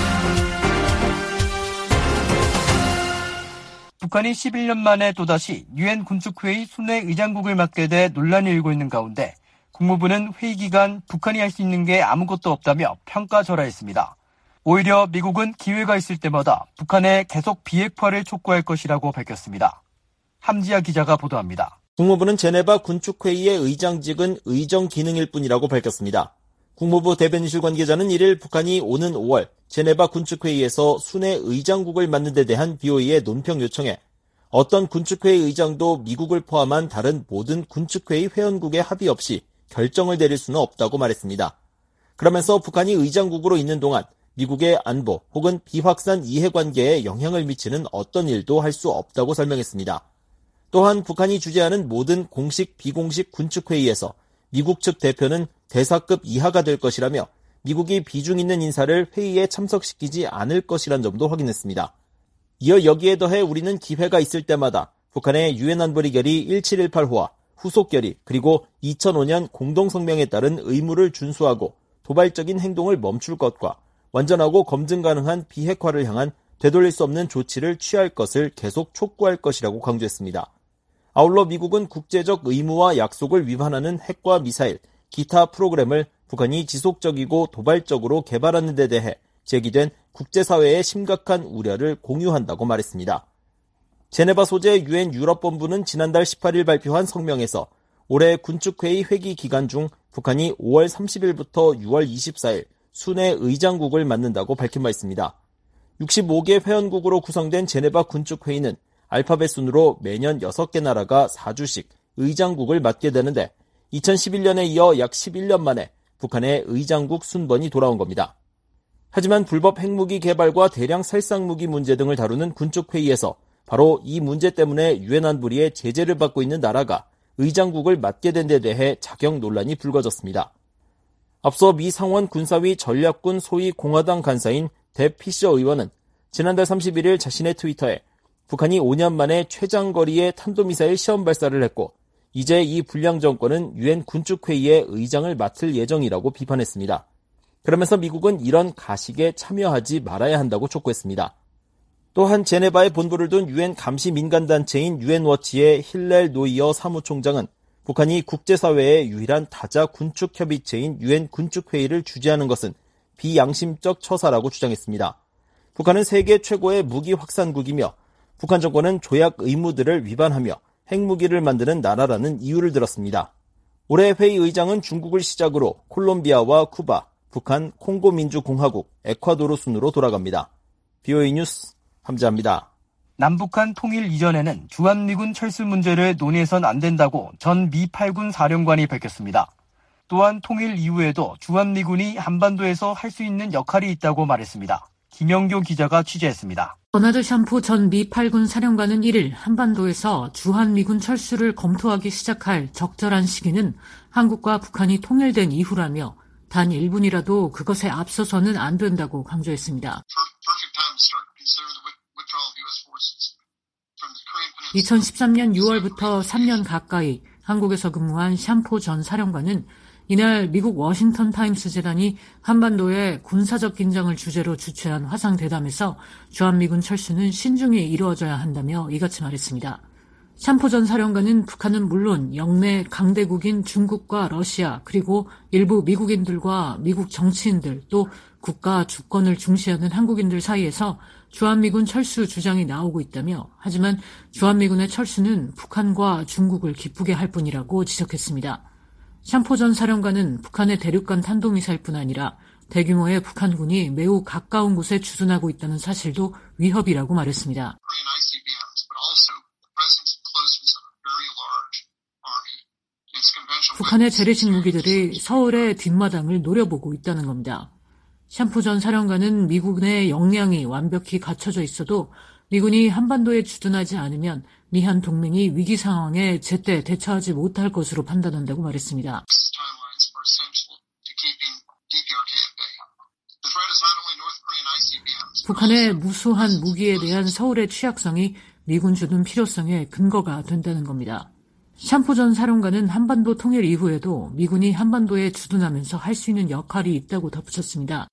북한이 십일 년 만에 또다시 유엔 군축회의 순회 의장국을 맡게 돼 논란이 일고 있는 가운데 국무부는 회의 기간 북한이 할 수 있는 게 아무것도 없다며 평가절하했습니다. 오히려 미국은 기회가 있을 때마다 북한에 계속 비핵화를 촉구할 것이라고 밝혔습니다. 함지아 기자가 보도합니다. 국무부는 제네바 군축회의의 의장직은 의정 기능일 뿐이라고 밝혔습니다. 국무부 대변인실 관계자는 일일 북한이 오는 오월 제네바 군축회의에서 순회 의장국을 맡는 데 대한 비오이의 논평 요청에 어떤 군축회의 의장도 미국을 포함한 다른 모든 군축회의 회원국의 합의 없이 결정을 내릴 수는 없다고 말했습니다. 그러면서 북한이 의장국으로 있는 동안 미국의 안보 혹은 비확산 이해관계에 영향을 미치는 어떤 일도 할 수 없다고 설명했습니다. 또한 북한이 주재하는 모든 공식 비공식 군축회의에서 미국 측 대표는 대사급 이하가 될 것이라며 미국이 비중 있는 인사를 회의에 참석시키지 않을 것이란 점도 확인했습니다. 이어 여기에 더해 우리는 기회가 있을 때마다 북한의 유엔 안보리 결의 일칠일팔 호와 후속 결의 그리고 이천오 년 공동성명에 따른 의무를 준수하고 도발적인 행동을 멈출 것과 완전하고 검증 가능한 비핵화를 향한 되돌릴 수 없는 조치를 취할 것을 계속 촉구할 것이라고 강조했습니다. 아울러 미국은 국제적 의무와 약속을 위반하는 핵과 미사일, 기타 프로그램을 북한이 지속적이고 도발적으로 개발하는 데 대해 제기된 국제사회의 심각한 우려를 공유한다고 말했습니다. 제네바 소재 유엔 유럽본부는 지난달 십팔일 발표한 성명에서 올해 군축회의 회기 기간 중 북한이 오월 삼십일부터 유월 이십사일 순회 의장국을 맡는다고 밝힌 바 있습니다. 육십오 개 회원국으로 구성된 제네바 군축회의는 알파벳 순으로 매년 여섯 개 나라가 사 주씩 의장국을 맡게 되는데 이천십일 년에 이어 약 십일 년 만에 북한의 의장국 순번이 돌아온 겁니다. 하지만 불법 핵무기 개발과 대량 살상무기 문제 등을 다루는 군축회의에서 바로 이 문제 때문에 유엔 안보리의 제재를 받고 있는 나라가 의장국을 맡게 된 데 대해 자격 논란이 불거졌습니다. 앞서 미 상원 군사위 전략군 소위 공화당 간사인 뎁 피셔 의원은 지난달 삼십일일 자신의 트위터에 북한이 오 년 만에 최장거리의 탄도미사일 시험 발사를 했고 이제 이 불량 정권은 유엔 군축회의의 의장을 맡을 예정이라고 비판했습니다. 그러면서 미국은 이런 가식에 참여하지 말아야 한다고 촉구했습니다. 또한 제네바에 본부를 둔 유엔 감시 민간단체인 유엔워치의 힐렐 노이어 사무총장은 북한이 국제사회의 유일한 다자 군축협의체인 유엔 군축회의를 주재하는 것은 비양심적 처사라고 주장했습니다. 북한은 세계 최고의 무기 확산국이며 북한 정권은 조약 의무들을 위반하며 핵무기를 만드는 나라라는 이유를 들었습니다. 올해 회의 의장은 중국을 시작으로 콜롬비아와 쿠바, 북한, 콩고민주공화국, 에콰도르 순으로 돌아갑니다. 비오이 뉴스 함지아입니다. 남북한 통일 이전에는 주한미군 철수 문제를 논의해선 안 된다고 전 미 팔 군 사령관이 밝혔습니다. 또한 통일 이후에도 주한미군이 한반도에서 할 수 있는 역할이 있다고 말했습니다. 김영교 기자가 취재했습니다. 버나드 샴푸 전 미 팔 군 사령관은 일일 한반도에서 주한미군 철수를 검토하기 시작할 적절한 시기는 한국과 북한이 통일된 이후라며 단 일 분이라도 그것에 앞서서는 안 된다고 강조했습니다. 이천십삼 년 유월부터 삼 년 가까이 한국에서 근무한 샴포 전 사령관은 이날 미국 워싱턴 타임스 재단이 한반도의 군사적 긴장을 주제로 주최한 화상대담에서 주한미군 철수는 신중히 이루어져야 한다며 이같이 말했습니다. 샴포 전 사령관은 북한은 물론 영내 강대국인 중국과 러시아 그리고 일부 미국인들과 미국 정치인들 또 국가 주권을 중시하는 한국인들 사이에서 주한미군 철수 주장이 나오고 있다며 하지만 주한미군의 철수는 북한과 중국을 기쁘게 할 뿐이라고 지적했습니다. 샴포 전 사령관은 북한의 대륙간 탄도미사일뿐 아니라 대규모의 북한군이 매우 가까운 곳에 주둔하고 있다는 사실도 위협이라고 말했습니다. 북한의 재래식 무기들이 서울의 뒷마당을 노려보고 있다는 겁니다. 샴포 전 사령관은 미군의 역량이 완벽히 갖춰져 있어도 미군이 한반도에 주둔하지 않으면 미한 동맹이 위기 상황에 제때 대처하지 못할 것으로 판단한다고 말했습니다. 북한의 무수한 무기에 대한 서울의 취약성이 미군 주둔 필요성의 근거가 된다는 겁니다. 샴포 전 사령관은 한반도 통일 이후에도 미군이 한반도에 주둔하면서 할 수 있는 역할이 있다고 덧붙였습니다.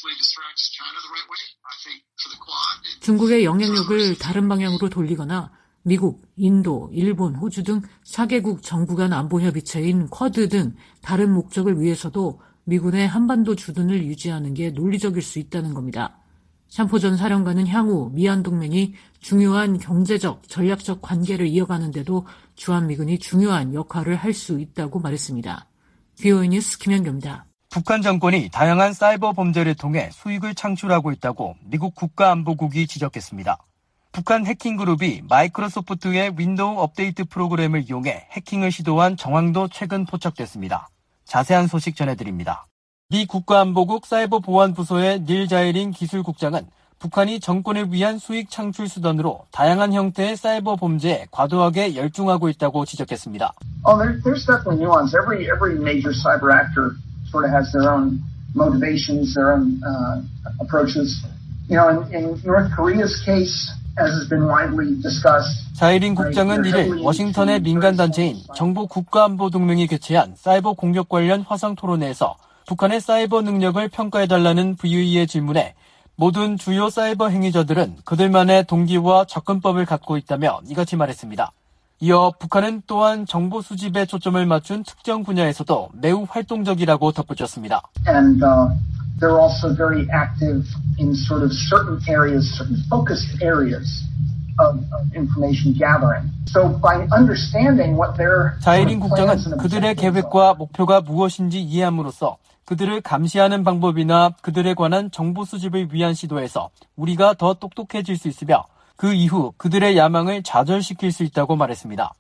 중국의 영향력을 다른 방향으로 돌리거나 미국, 인도, 일본, 호주 등 사 개국 정부 간 안보협의체인 쿼드 등 다른 목적을 위해서도 미군의 한반도 주둔을 유지하는 게 논리적일 수 있다는 겁니다. 샴포 전 사령관은 향후 미한 동맹이 중요한 경제적, 전략적 관계를 이어가는 데도 주한미군이 중요한 역할을 할 수 있다고 말했습니다. 비오이 뉴스 김현경입니다. 북한 정권이 다양한 사이버 범죄를 통해 수익을 창출하고 있다고 미국 국가안보국이 지적했습니다. 북한 해킹 그룹이 마이크로소프트의 윈도우 업데이트 프로그램을 이용해 해킹을 시도한 정황도 최근 포착됐습니다. 자세한 소식 전해드립니다. 미 국가안보국 사이버보안부서의 닐 자이린 기술국장은 북한이 정권을 위한 수익 창출 수단으로 다양한 형태의 사이버 범죄에 과도하게 열중하고 있다고 지적했습니다. Oh, there, there's definitely nuance. Every every major cyber actor sort of has their own motivations, their own uh, approaches. You know, in, in North Korea's case, as has been widely discussed. 자이린 국장은 이를 워싱턴의 민간 단체인 정보 국가안보 동맹이 개최한 사이버 공격 관련 화상 토론회에서 북한의 사이버 능력을 평가해달라는 브이오이의 질문에 모든 주요 사이버 행위자들은 그들만의 동기와 접근법을 갖고 있다며 이같이 말했습니다. 이어 북한은 또한 정보 수집에 초점을 맞춘 특정 분야에서도 매우 활동적이라고 덧붙였습니다. And uh, they're also very active in sort of certain areas, certain focused areas of, of information gathering. So by understanding what their 자이린 국장은 그들의 계획과 목표가 무엇인지 이해함으로써 그들을 감시하는 방법이나 그들에 관한 정보 수집을 위한 시도에서 우리가 더 똑똑해질 수 있으며 그 이후 그들의 야망을 좌절시킬 수 있다고 말했습니다.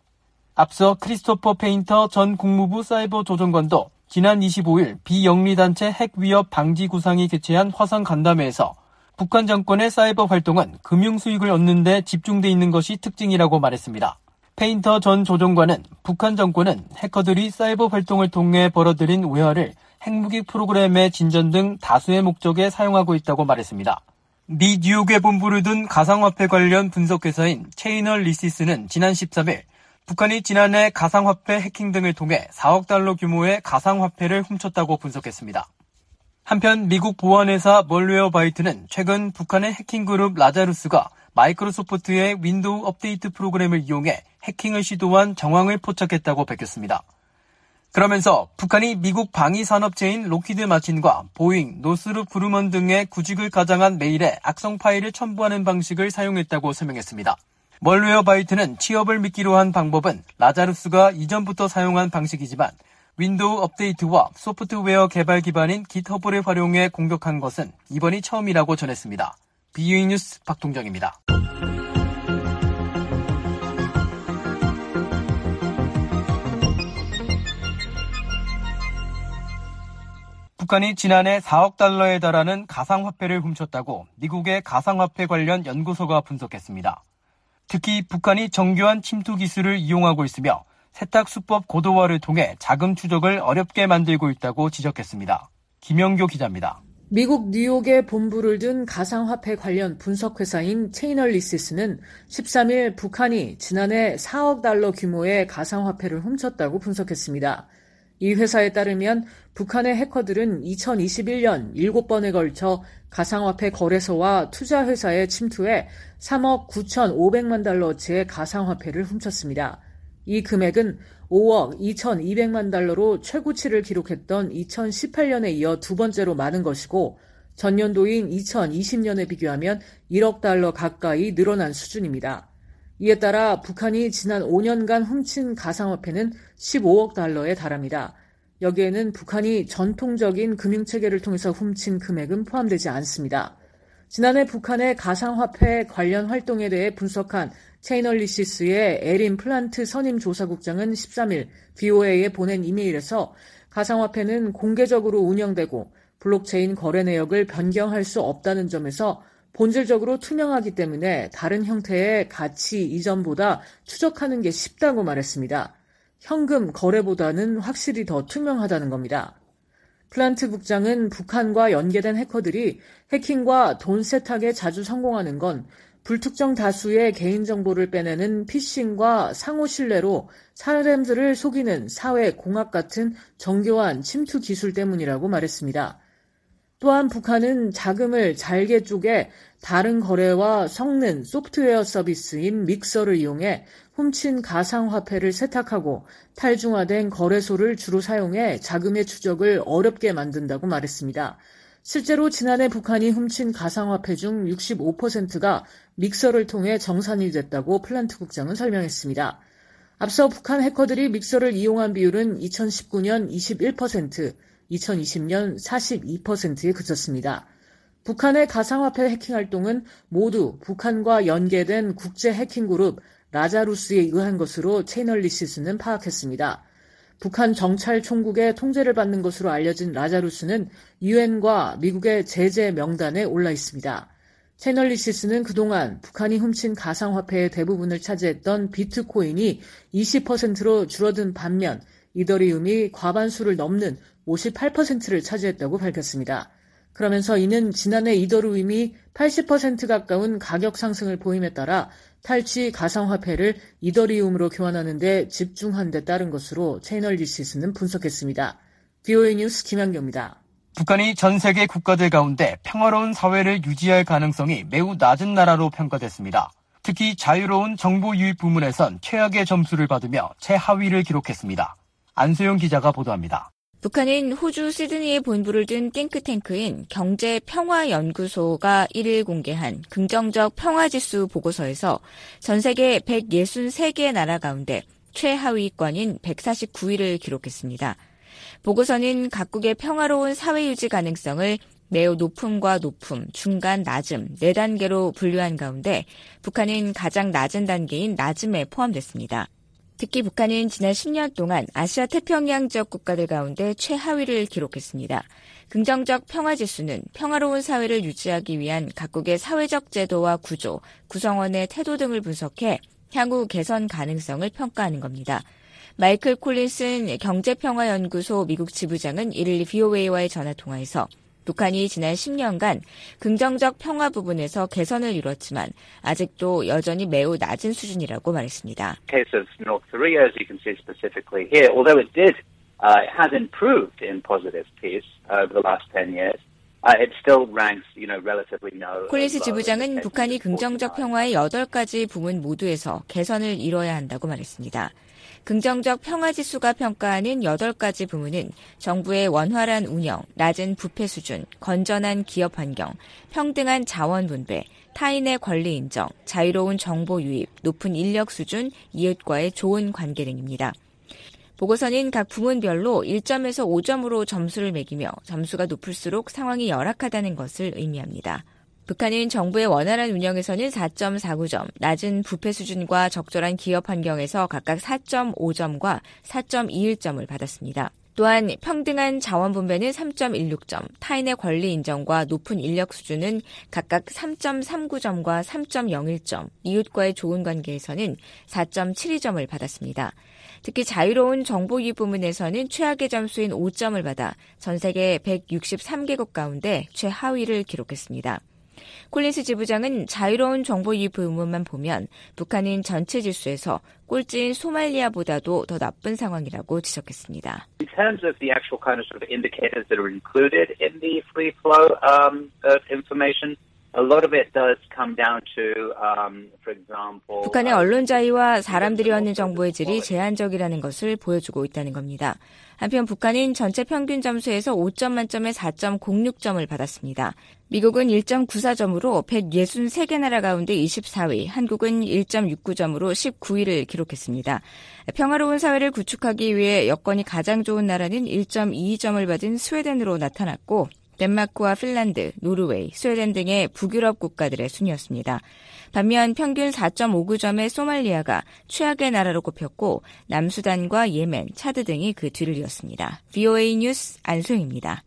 앞서 크리스토퍼 페인터 전 국무부 사이버 조정관도 지난 이십오일 비영리단체 핵 위협 방지 구상이 개최한 화상 간담회에서 북한 정권의 사이버 활동은 금융 수익을 얻는 데 집중돼 있는 것이 특징이라고 말했습니다. 페인터 전 조정관은 북한 정권은 해커들이 사이버 활동을 통해 벌어들인 외화를 핵무기 프로그램의 진전 등 다수의 목적에 사용하고 있다고 말했습니다. 미 뉴욕에 본부를 둔 가상화폐 관련 분석회사인 체이널리시스는 지난 십삼일 북한이 지난해 가상화폐 해킹 등을 통해 사억 달러 규모의 가상화폐를 훔쳤다고 분석했습니다. 한편 미국 보안회사 멀웨어바이트는 최근 북한의 해킹 그룹 라자루스가 마이크로소프트의 윈도우 업데이트 프로그램을 이용해 해킹을 시도한 정황을 포착했다고 밝혔습니다. 그러면서 북한이 미국 방위산업체인 로키드 마틴과 보잉, 노스룹 그루먼 등의 구직을 가장한 메일에 악성 파일을 첨부하는 방식을 사용했다고 설명했습니다. 멀웨어바이트는 취업을 미끼로 한 방법은 라자루스가 이전부터 사용한 방식이지만 윈도우 업데이트와 소프트웨어 개발 기반인 깃허브를 활용해 공격한 것은 이번이 처음이라고 전했습니다. 비오이 뉴스 박동정입니다. 북한이 지난해 사억 달러에 달하는 가상화폐를 훔쳤다고 미국의 가상화폐 관련 연구소가 분석했습니다. 특히 북한이 정교한 침투 기술을 이용하고 있으며 세탁수법 고도화를 통해 자금 추적을 어렵게 만들고 있다고 지적했습니다. 김영교 기자입니다. 미국 뉴욕에 본부를 둔 가상화폐 관련 분석회사인 체이널리시스는 십삼일 북한이 지난해 사억 달러 규모의 가상화폐를 훔쳤다고 분석했습니다. 이 회사에 따르면 북한의 해커들은 이천이십일년 일곱 번에 걸쳐 가상화폐 거래소와 투자회사에 침투해 삼억 구천오백만 달러어치의 가상화폐를 훔쳤습니다. 이 금액은 오억 이천이백만 달러로 최고치를 기록했던 이천십팔년에 이어 두 번째로 많은 것이고 전년도인 이천이십년에 비교하면 일억 달러 가까이 늘어난 수준입니다. 이에 따라 북한이 지난 오 년간 훔친 가상화폐는 십오억 달러에 달합니다. 여기에는 북한이 전통적인 금융체계를 통해서 훔친 금액은 포함되지 않습니다. 지난해 북한의 가상화폐 관련 활동에 대해 분석한 체이널리시스의 에린 플란트 선임조사국장은 십삼일 비오에이에 보낸 이메일에서 가상화폐는 공개적으로 운영되고 블록체인 거래 내역을 변경할 수 없다는 점에서 본질적으로 투명하기 때문에 다른 형태의 가치 이전보다 추적하는 게 쉽다고 말했습니다. 현금 거래보다는 확실히 더 투명하다는 겁니다. 플란트 국장은 북한과 연계된 해커들이 해킹과 돈 세탁에 자주 성공하는 건 불특정 다수의 개인정보를 빼내는 피싱과 상호 신뢰로 사람들을 속이는 사회 공학 같은 정교한 침투 기술 때문이라고 말했습니다. 또한 북한은 자금을 잘게 쪼개 다른 거래와 섞는 소프트웨어 서비스인 믹서를 이용해 훔친 가상화폐를 세탁하고 탈중화된 거래소를 주로 사용해 자금의 추적을 어렵게 만든다고 말했습니다. 실제로 지난해 북한이 훔친 가상화폐 중 육십오 퍼센트가 믹서를 통해 정산이 됐다고 플란트 국장은 설명했습니다. 앞서 북한 해커들이 믹서를 이용한 비율은 이천십구 년 이십일 퍼센트, 이천이십 년 사십이 퍼센트에 그쳤습니다. 북한의 가상화폐 해킹 활동은 모두 북한과 연계된 국제 해킹 그룹 라자루스에 의한 것으로 채널리시스는 파악했습니다. 북한 정찰 총국의 통제를 받는 것으로 알려진 라자루스는 유엔과 미국의 제재 명단에 올라 있습니다. 채널리시스는 그동안 북한이 훔친 가상화폐의 대부분을 차지했던 비트코인이 이십 퍼센트로 줄어든 반면 이더리움이 과반수를 넘는 오십팔 퍼센트를 차지했다고 밝혔습니다. 그러면서 이는 지난해 이더리움이 팔십 퍼센트 가까운 가격 상승을 보임에 따라 탈취 가상화폐를 이더리움으로 교환하는 데 집중한 데 따른 것으로 채널리시스는 분석했습니다. 브이오에이 뉴스 김한경입니다. 북한이 전 세계 국가들 가운데 평화로운 사회를 유지할 가능성이 매우 낮은 나라로 평가됐습니다. 특히 자유로운 정보 유입 부문에선 최악의 점수를 받으며 최하위를 기록했습니다. 안소영 기자가 보도합니다. 북한은 호주 시드니에 본부를 둔 띵크탱크인 경제평화연구소가 일 일 공개한 긍정적 평화지수 보고서에서 전 세계 백육십삼 개 나라 가운데 최하위권인 백사십구 위를 기록했습니다. 보고서는 각국의 평화로운 사회 유지 가능성을 매우 높음과 높음, 중간, 낮음 네 단계로 분류한 가운데 북한은 가장 낮은 단계인 낮음에 포함됐습니다. 특히 북한은 지난 십 년 동안 아시아 태평양 지역 국가들 가운데 최하위를 기록했습니다. 긍정적 평화지수는 평화로운 사회를 유지하기 위한 각국의 사회적 제도와 구조, 구성원의 태도 등을 분석해 향후 개선 가능성을 평가하는 겁니다. 마이클 콜린슨 경제평화연구소 미국 지부장은 일 일 브이오에이와의 전화통화에서 북한이 지난 십 년간 긍정적 평화 부분에서 개선을 이뤘지만 아직도 여전히 매우 낮은 수준이라고 말했습니다. Case of North Korea, as you can see specifically here, although it did, uh, it has improved in positive peace over the last ten years. Uh, it still ranks, you know, relatively low. 콜린스 지부장은 북한이 긍정적 평화의 여덟 가지 부문 모두에서 개선을 이뤄야 한다고 말했습니다. 긍정적 평화지수가 평가하는 여덟 가지 부문은 정부의 원활한 운영, 낮은 부패 수준, 건전한 기업 환경, 평등한 자원 분배, 타인의 권리 인정, 자유로운 정보 유입, 높은 인력 수준, 이웃과의 좋은 관계 등입니다. 보고서는 각 부문별로 일 점에서 오 점으로 점수를 매기며 점수가 높을수록 상황이 열악하다는 것을 의미합니다. 북한은 정부의 원활한 운영에서는 사 점 사구 점, 낮은 부패 수준과 적절한 기업 환경에서 각각 사 점 오 점과 사 점 이일 점을 받았습니다. 또한 평등한 자원 분배는 삼 점 일육 점, 타인의 권리 인정과 높은 인력 수준은 각각 삼 점 삼구 점과 삼 점 영일 점, 이웃과의 좋은 관계에서는 사 점 칠이 점을 받았습니다. 특히 자유로운 정보 유입 부문에서는 최악의 점수인 오 점을 받아 전 세계 백육십삼 개국 가운데 최하위를 기록했습니다. 콜린스 지부장은 자유로운 정보 유입 부문만 보면 북한은 전체 지수에서 꼴찌인 소말리아보다도 더 나쁜 상황이라고 지적했습니다. In terms of the actual kind of sort of indicators that are included in the free flow um, of information, a lot of it does come down to, um, for example. 북한의 언론 자유와 사람들이 얻는 정보의 질이 제한적이라는 것을 보여주고 있다는 겁니다. 한편 북한은 전체 평균 점수에서 오 점 만점에 사 점 공육 점을 받았습니다. 미국은 일 점 구사 점으로 백육십삼 개 나라 가운데 이십사 위, 한국은 일 점 육구 점으로 십구 위를 기록했습니다. 평화로운 사회를 구축하기 위해 여건이 가장 좋은 나라는 일 점 이이 점을 받은 스웨덴으로 나타났고 덴마크와 핀란드, 노르웨이, 스웨덴 등의 북유럽 국가들의 순이었습니다. 반면 평균 사 점 오구 점의 소말리아가 최악의 나라로 꼽혔고 남수단과 예멘, 차드 등이 그 뒤를 이었습니다. 브이오에이 뉴스 안소영입니다.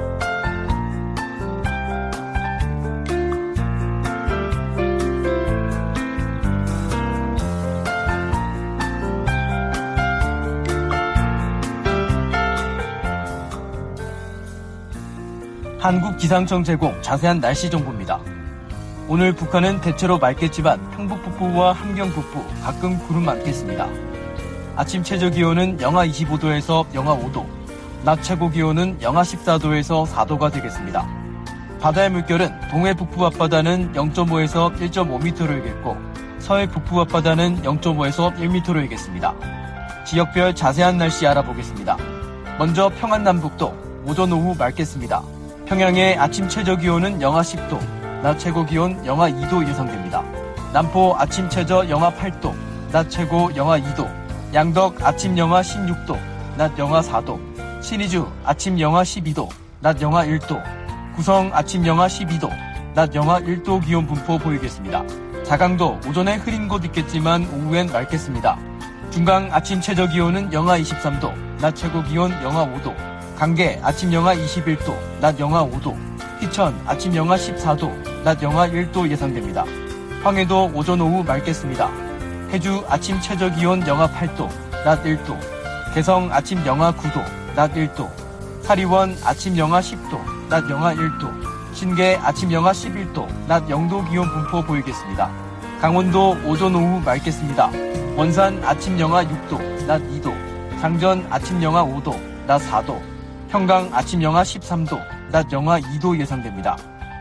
한국기상청 제공 자세한 날씨 정보입니다. 오늘 북한은 대체로 맑겠지만 평북북부와 함경북부 가끔 구름 많겠습니다. 아침 최저 기온은 영하 이십오 도에서 영하 오 도, 낮 최고 기온은 영하 십사 도에서 사 도가 되겠습니다. 바다의 물결은 동해 북부 앞바다는 영 점 오에서 일 점 오 미터로 일겠고 서해 북부 앞바다는 영 점 오에서 일 미터로 일겠습니다. 지역별 자세한 날씨 알아보겠습니다. 먼저 평안남북도 오전 오후 맑겠습니다. 평양의 아침 최저 기온은 영하 십 도, 낮 최고 기온 영하 이 도 예상됩니다. 남포 아침 최저 영하 팔 도, 낮 최고 영하 이 도, 양덕 아침 영하 십육 도, 낮 영하 사 도, 신의주 아침 영하 십이 도, 낮 영하 일 도, 구성 아침 영하 십이 도, 낮 영하 일 도 기온 분포 보이겠습니다. 자강도 오전에 흐린 곳 있겠지만 오후엔 맑겠습니다. 중강 아침 최저 기온은 영하 이십삼 도, 낮 최고 기온 영하 오 도, 강계 아침 영하 이십일 도, 낮 영하 오 도, 희천 아침 영하 십사 도, 낮 영하 일 도 예상됩니다. 황해도 오전 오후 맑겠습니다. 해주 아침 최저 기온 영하 팔 도, 낮 일 도, 개성 아침 영하 구 도, 낮 일 도, 사리원 아침 영하 십 도, 낮 영하 일 도, 신계 아침 영하 십일 도, 낮 영 도 기온 분포 보이겠습니다. 강원도 오전 오후 맑겠습니다. 원산 아침 영하 육 도, 낮 이 도, 장전 아침 영하 오 도, 낮 사 도, 평강 아침 영하 십삼 도, 낮 영하 이 도 예상됩니다.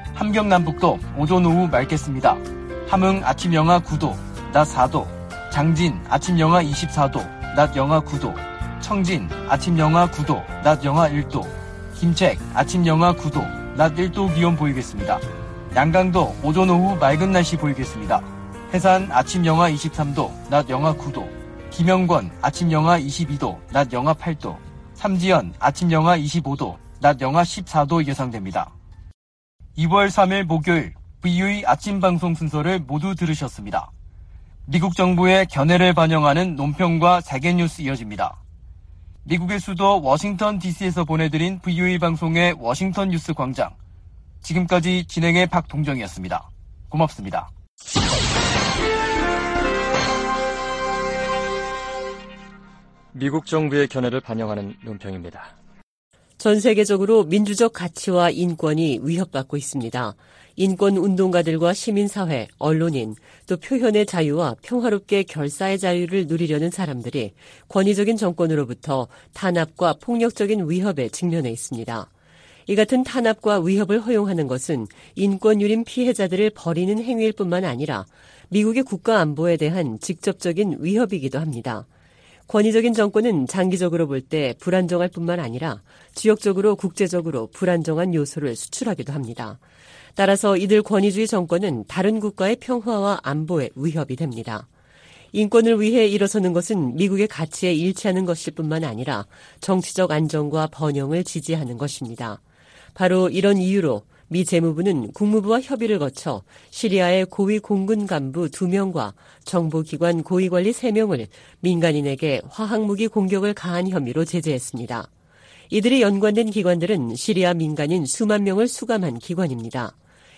함경남북도 오전 오후 맑겠습니다. 함흥 아침 영하 구 도, 낮 사 도, 장진 아침 영하 이십사 도, 낮 영하 구 도, 청진 아침 영하 구 도, 낮 영하 일 도, 김책 아침 영하 구 도, 낮 일 도 기온 보이겠습니다. 양강도 오전 오후 맑은 날씨 보이겠습니다. 해산 아침 영하 이십삼 도, 낮 영하 구 도, 김영권 아침 영하 이십이 도, 낮 영하 팔 도, 삼지연 아침 영하 이십오 도, 낮 영하 십사 도 예상됩니다. 이월 삼일 목요일 브이오에이 아침 방송 순서를 모두 들으셨습니다. 미국 정부의 견해를 반영하는 논평과 세계 뉴스 이어집니다. 미국의 수도 워싱턴 디씨에서 보내드린 브이오에이 방송의 워싱턴 뉴스 광장. 지금까지 진행의 박동정이었습니다. 고맙습니다. 미국 정부의 견해를 반영하는 논평입니다. 전 세계적으로 민주적 가치와 인권이 위협받고 있습니다. 인권 운동가들과 시민사회, 언론인, 또 표현의 자유와 평화롭게 결사의 자유를 누리려는 사람들이 권위적인 정권으로부터 탄압과 폭력적인 위협에 직면해 있습니다. 이 같은 탄압과 위협을 허용하는 것은 인권 유린 피해자들을 버리는 행위일 뿐만 아니라 미국의 국가 안보에 대한 직접적인 위협이기도 합니다. 권위적인 정권은 장기적으로 볼 때 불안정할 뿐만 아니라 지역적으로 국제적으로 불안정한 요소를 수출하기도 합니다. 따라서 이들 권위주의 정권은 다른 국가의 평화와 안보에 위협이 됩니다. 인권을 위해 일어서는 것은 미국의 가치에 일치하는 것일 뿐만 아니라 정치적 안정과 번영을 지지하는 것입니다. 바로 이런 이유로 미 재무부는 국무부와 협의를 거쳐 시리아의 고위 공군 간부 두 명과 정보기관 고위관리 세 명을 민간인에게 화학무기 공격을 가한 혐의로 제재했습니다. 이들이 연관된 기관들은 시리아 민간인 수만 명을 수감한 기관입니다.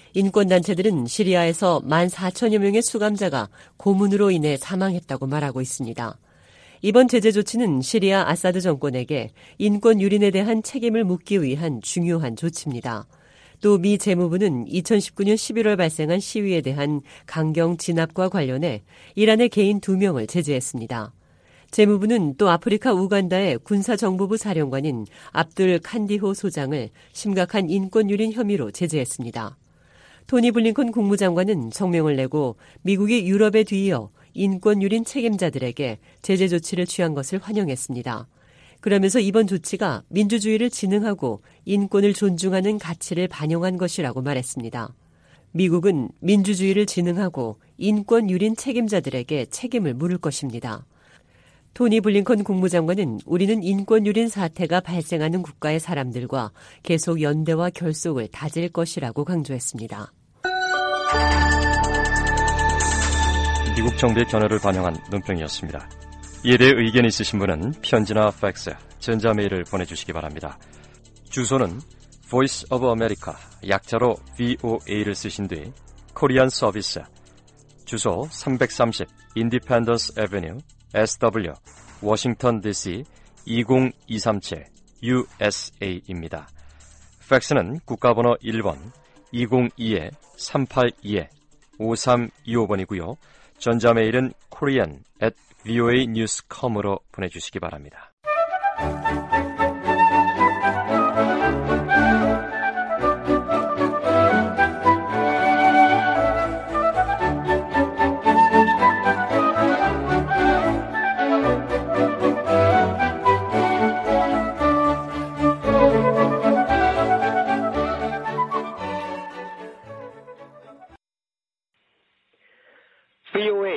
인권단체들은 시리아에서 만 사천여 명의 수감자가 고문으로 인해 사망했다고 말하고 있습니다. 이번 제재 조치는 시리아 아사드 정권에게 인권 유린에 대한 책임을 묻기 위한 중요한 조치입니다. 또 미 재무부는 이천십구년 십일월 발생한 시위에 대한 강경 진압과 관련해 이란의 개인 두 명을 제재했습니다. 재무부는 또 아프리카 우간다의 군사정보부 사령관인 압둘 칸디호 소장을 심각한 인권 유린 혐의로 제재했습니다. 토니 블링컨 국무장관은 성명을 내고 미국이 유럽에 뒤이어 인권 유린 책임자들에게 제재 조치를 취한 것을 환영했습니다. 그러면서 이번 조치가 민주주의를 지능하고 인권을 존중하는 가치를 반영한 것이라고 말했습니다. 미국은 민주주의를 지능하고 인권 유린 책임자들에게 책임을 물을 것입니다. 토니 블링컨 국무장관은 우리는 인권 유린 사태가 발생하는 국가의 사람들과 계속 연대와 결속을 다질 것이라고 강조했습니다. 미국 정부의 견해를 반영한 논평이었습니다. 이에 대해 의견이 있으신 분은 편지나 팩스, 전자메일을 보내주시기 바랍니다. 주소는 Voice of America, 약자로 브이오에이를 쓰신 뒤 코리안 서비스, 주소 삼백삼십 Independence Avenue, 에스더블유, 워싱턴 디씨 이공이삼칠 유에스에이입니다. 팩스는 국가번호 일 번 이공이 삼팔이 오삼이오 번이고요. 전자메일은 korean at voanews dot com으로 보내주시기 바랍니다.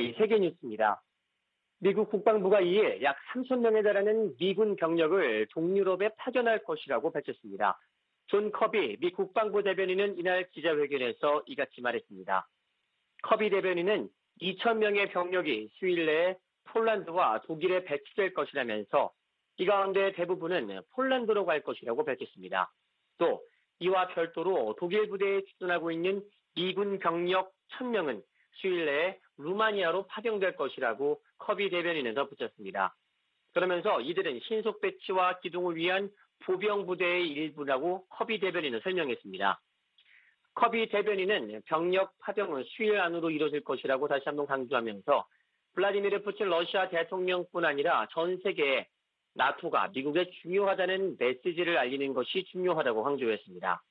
비오에이 세계뉴스입니다. 미국 국방부가 이에 약 삼천 명에 달하는 미군 병력을 동유럽에 파견할 것이라고 밝혔습니다. 존 커비 미 국방부 대변인은 이날 기자회견에서 이같이 말했습니다. 커비 대변인은 이천 명의 병력이 수일 내에 폴란드와 독일에 배치될 것이라면서 이 가운데 대부분은 폴란드로 갈 것이라고 밝혔습니다. 또 이와 별도로 독일 부대에 출전하고 있는 미군 병력 천 명은 수일 내에 루마니아로 파병될 것이라고 커비 대변인은 덧붙였습니다. 그러면서 이들은 신속 배치와 기동을 위한 보병 부대의 일부라고 커비 대변인은 설명했습니다. 커비 대변인은 병력 파병은 수일 안으로 이루어질 것이라고 다시 한번 강조하면서 블라디미르 푸틴 러시아 대통령뿐 아니라 전 세계에 나토가 미국에 중요하다는 메시지를 알리는 것이 중요하다고 강조했습니다.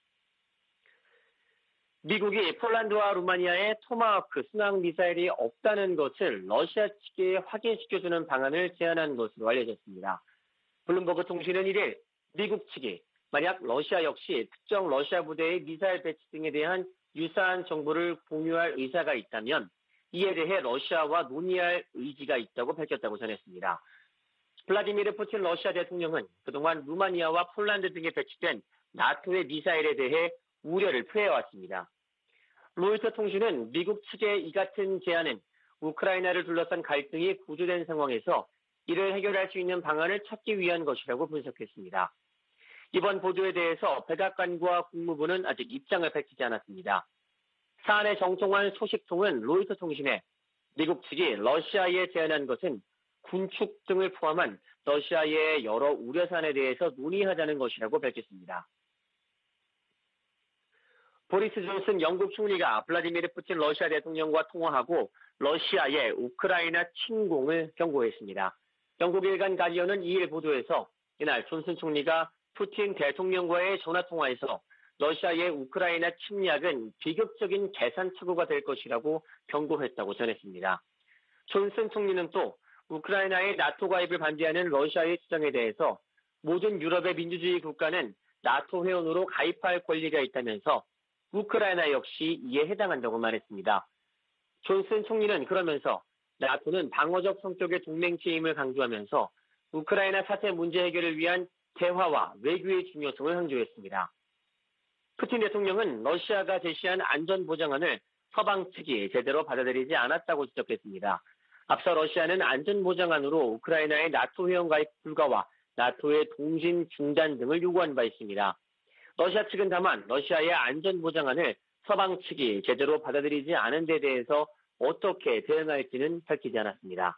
미국이 폴란드와 루마니아에 토마호크 순항 미사일이 없다는 것을 러시아 측에 확인시켜주는 방안을 제안한 것으로 알려졌습니다. 블룸버그 통신은 이일 미국 측이 만약 러시아 역시 특정 러시아 부대의 미사일 배치 등에 대한 유사한 정보를 공유할 의사가 있다면 이에 대해 러시아와 논의할 의지가 있다고 밝혔다고 전했습니다. 블라디미르 푸틴 러시아 대통령은 그동안 루마니아와 폴란드 등에 배치된 나토의 미사일에 대해 우려를 표해왔습니다. 로이터 통신은 미국 측의 이 같은 제안은 우크라이나를 둘러싼 갈등이 고조된 상황에서 이를 해결할 수 있는 방안을 찾기 위한 것이라고 분석했습니다. 이번 보도에 대해서 백악관과 국무부는 아직 입장을 밝히지 않았습니다. 사안의 정통한 소식통은 로이터 통신에 미국 측이 러시아에 제안한 것은 군축 등을 포함한 러시아의 여러 우려사안에 대해서 논의하자는 것이라고 밝혔습니다. 보리스 존슨 영국 총리가 블라디미르 푸틴 러시아 대통령과 통화하고 러시아의 우크라이나 침공을 경고했습니다. 영국 일간 가디언은 이일 보도에서 이날 존슨 총리가 푸틴 대통령과의 전화통화에서 러시아의 우크라이나 침략은 비극적인 계산착오가 될 것이라고 경고했다고 전했습니다. 존슨 총리는 또 우크라이나의 나토 가입을 반대하는 러시아의 주장에 대해서 모든 유럽의 민주주의 국가는 나토 회원으로 가입할 권리가 있다면서 우크라이나 역시 이에 해당한다고 말했습니다. 존슨 총리는 그러면서 나토는 방어적 성격의 동맹체임을 강조하면서 우크라이나 사태 문제 해결을 위한 대화와 외교의 중요성을 강조했습니다. 푸틴 대통령은 러시아가 제시한 안전보장안을 서방 측이 제대로 받아들이지 않았다고 지적했습니다. 앞서 러시아는 안전보장안으로 우크라이나의 나토 회원 가입 불가와 나토의 통신 중단 등을 요구한 바 있습니다. 러시아 측은 다만 러시아의 안전보장안을 서방 측이 제대로 받아들이지 않은 데 대해서 어떻게 대응할지는 밝히지 않았습니다.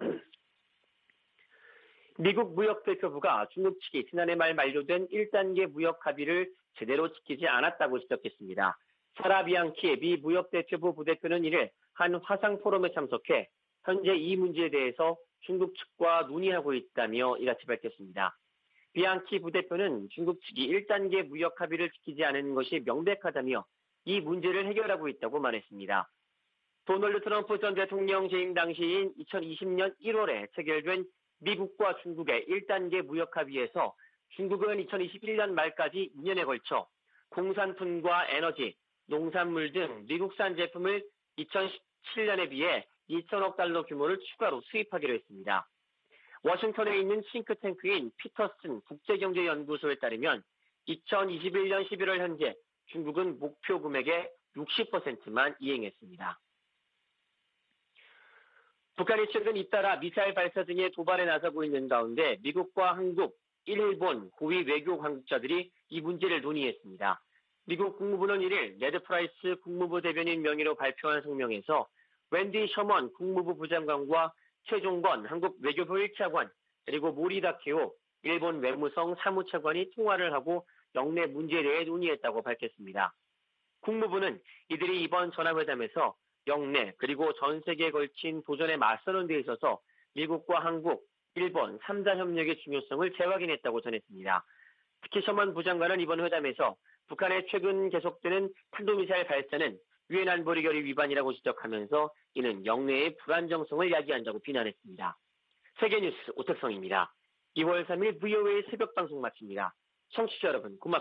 미국 무역대표부가 중국 측이 지난해 말 만료된 일 단계 무역 합의를 제대로 지키지 않았다고 지적했습니다. 사라 비앙키 미 무역대표부 부대표는 이를 한 화상 포럼에 참석해 현재 이 문제에 대해서 중국 측과 논의하고 있다며 이같이 밝혔습니다. 비앙키 부대표는 중국 측이 일 단계 무역 합의를 지키지 않은 것이 명백하다며 이 문제를 해결하고 있다고 말했습니다. 도널드 트럼프 전 대통령 재임 당시인 이천이십 년 일월에 체결된 미국과 중국의 일 단계 무역 합의에서 중국은 이천이십일 년 말까지 이 년에 걸쳐 공산품과 에너지, 농산물 등 미국산 제품을 이천십칠 년에 비해 이천억 달러 규모를 추가로 수입하기로 했습니다. 워싱턴에 있는 싱크탱크인 피터슨 국제경제연구소에 따르면 이천이십일 년 십일월 현재 중국은 목표 금액의 육십 퍼센트만 이행했습니다. 북한이 최근 잇따라 미사일 발사 등의 도발에 나서고 있는 가운데 미국과 한국, 일본 고위 외교 당국자들이 이 문제를 논의했습니다. 미국 국무부는 이일 네드 프라이스 국무부 대변인 명의로 발표한 성명에서 웬디 셔먼 국무부 부장관과 최종건 한국 외교부 일 차관 그리고 모리 다케오 일본 외무성 사무차관이 통화를 하고 영내 문제에 대해 논의했다고 밝혔습니다. 국무부는 이들이 이번 전화회담에서 영내 그리고 전 세계에 걸친 도전에 맞서는 데 있어서 미국과 한국, 일본 삼 자 협력의 중요성을 재확인했다고 전했습니다. 특히 셔먼 부장관은 이번 회담에서 북한의 최근 계속되는 탄도미사일 발사는 유엔 안보리 결의 위반이라고 지적하면서 이는 영내의 불안정성을 야기한다고 비난했습니다. 세계뉴스 오택성입니다. 이월 삼일 브이오에이 새벽 방송 마칩니다. 청취자 여러분 고맙습니다.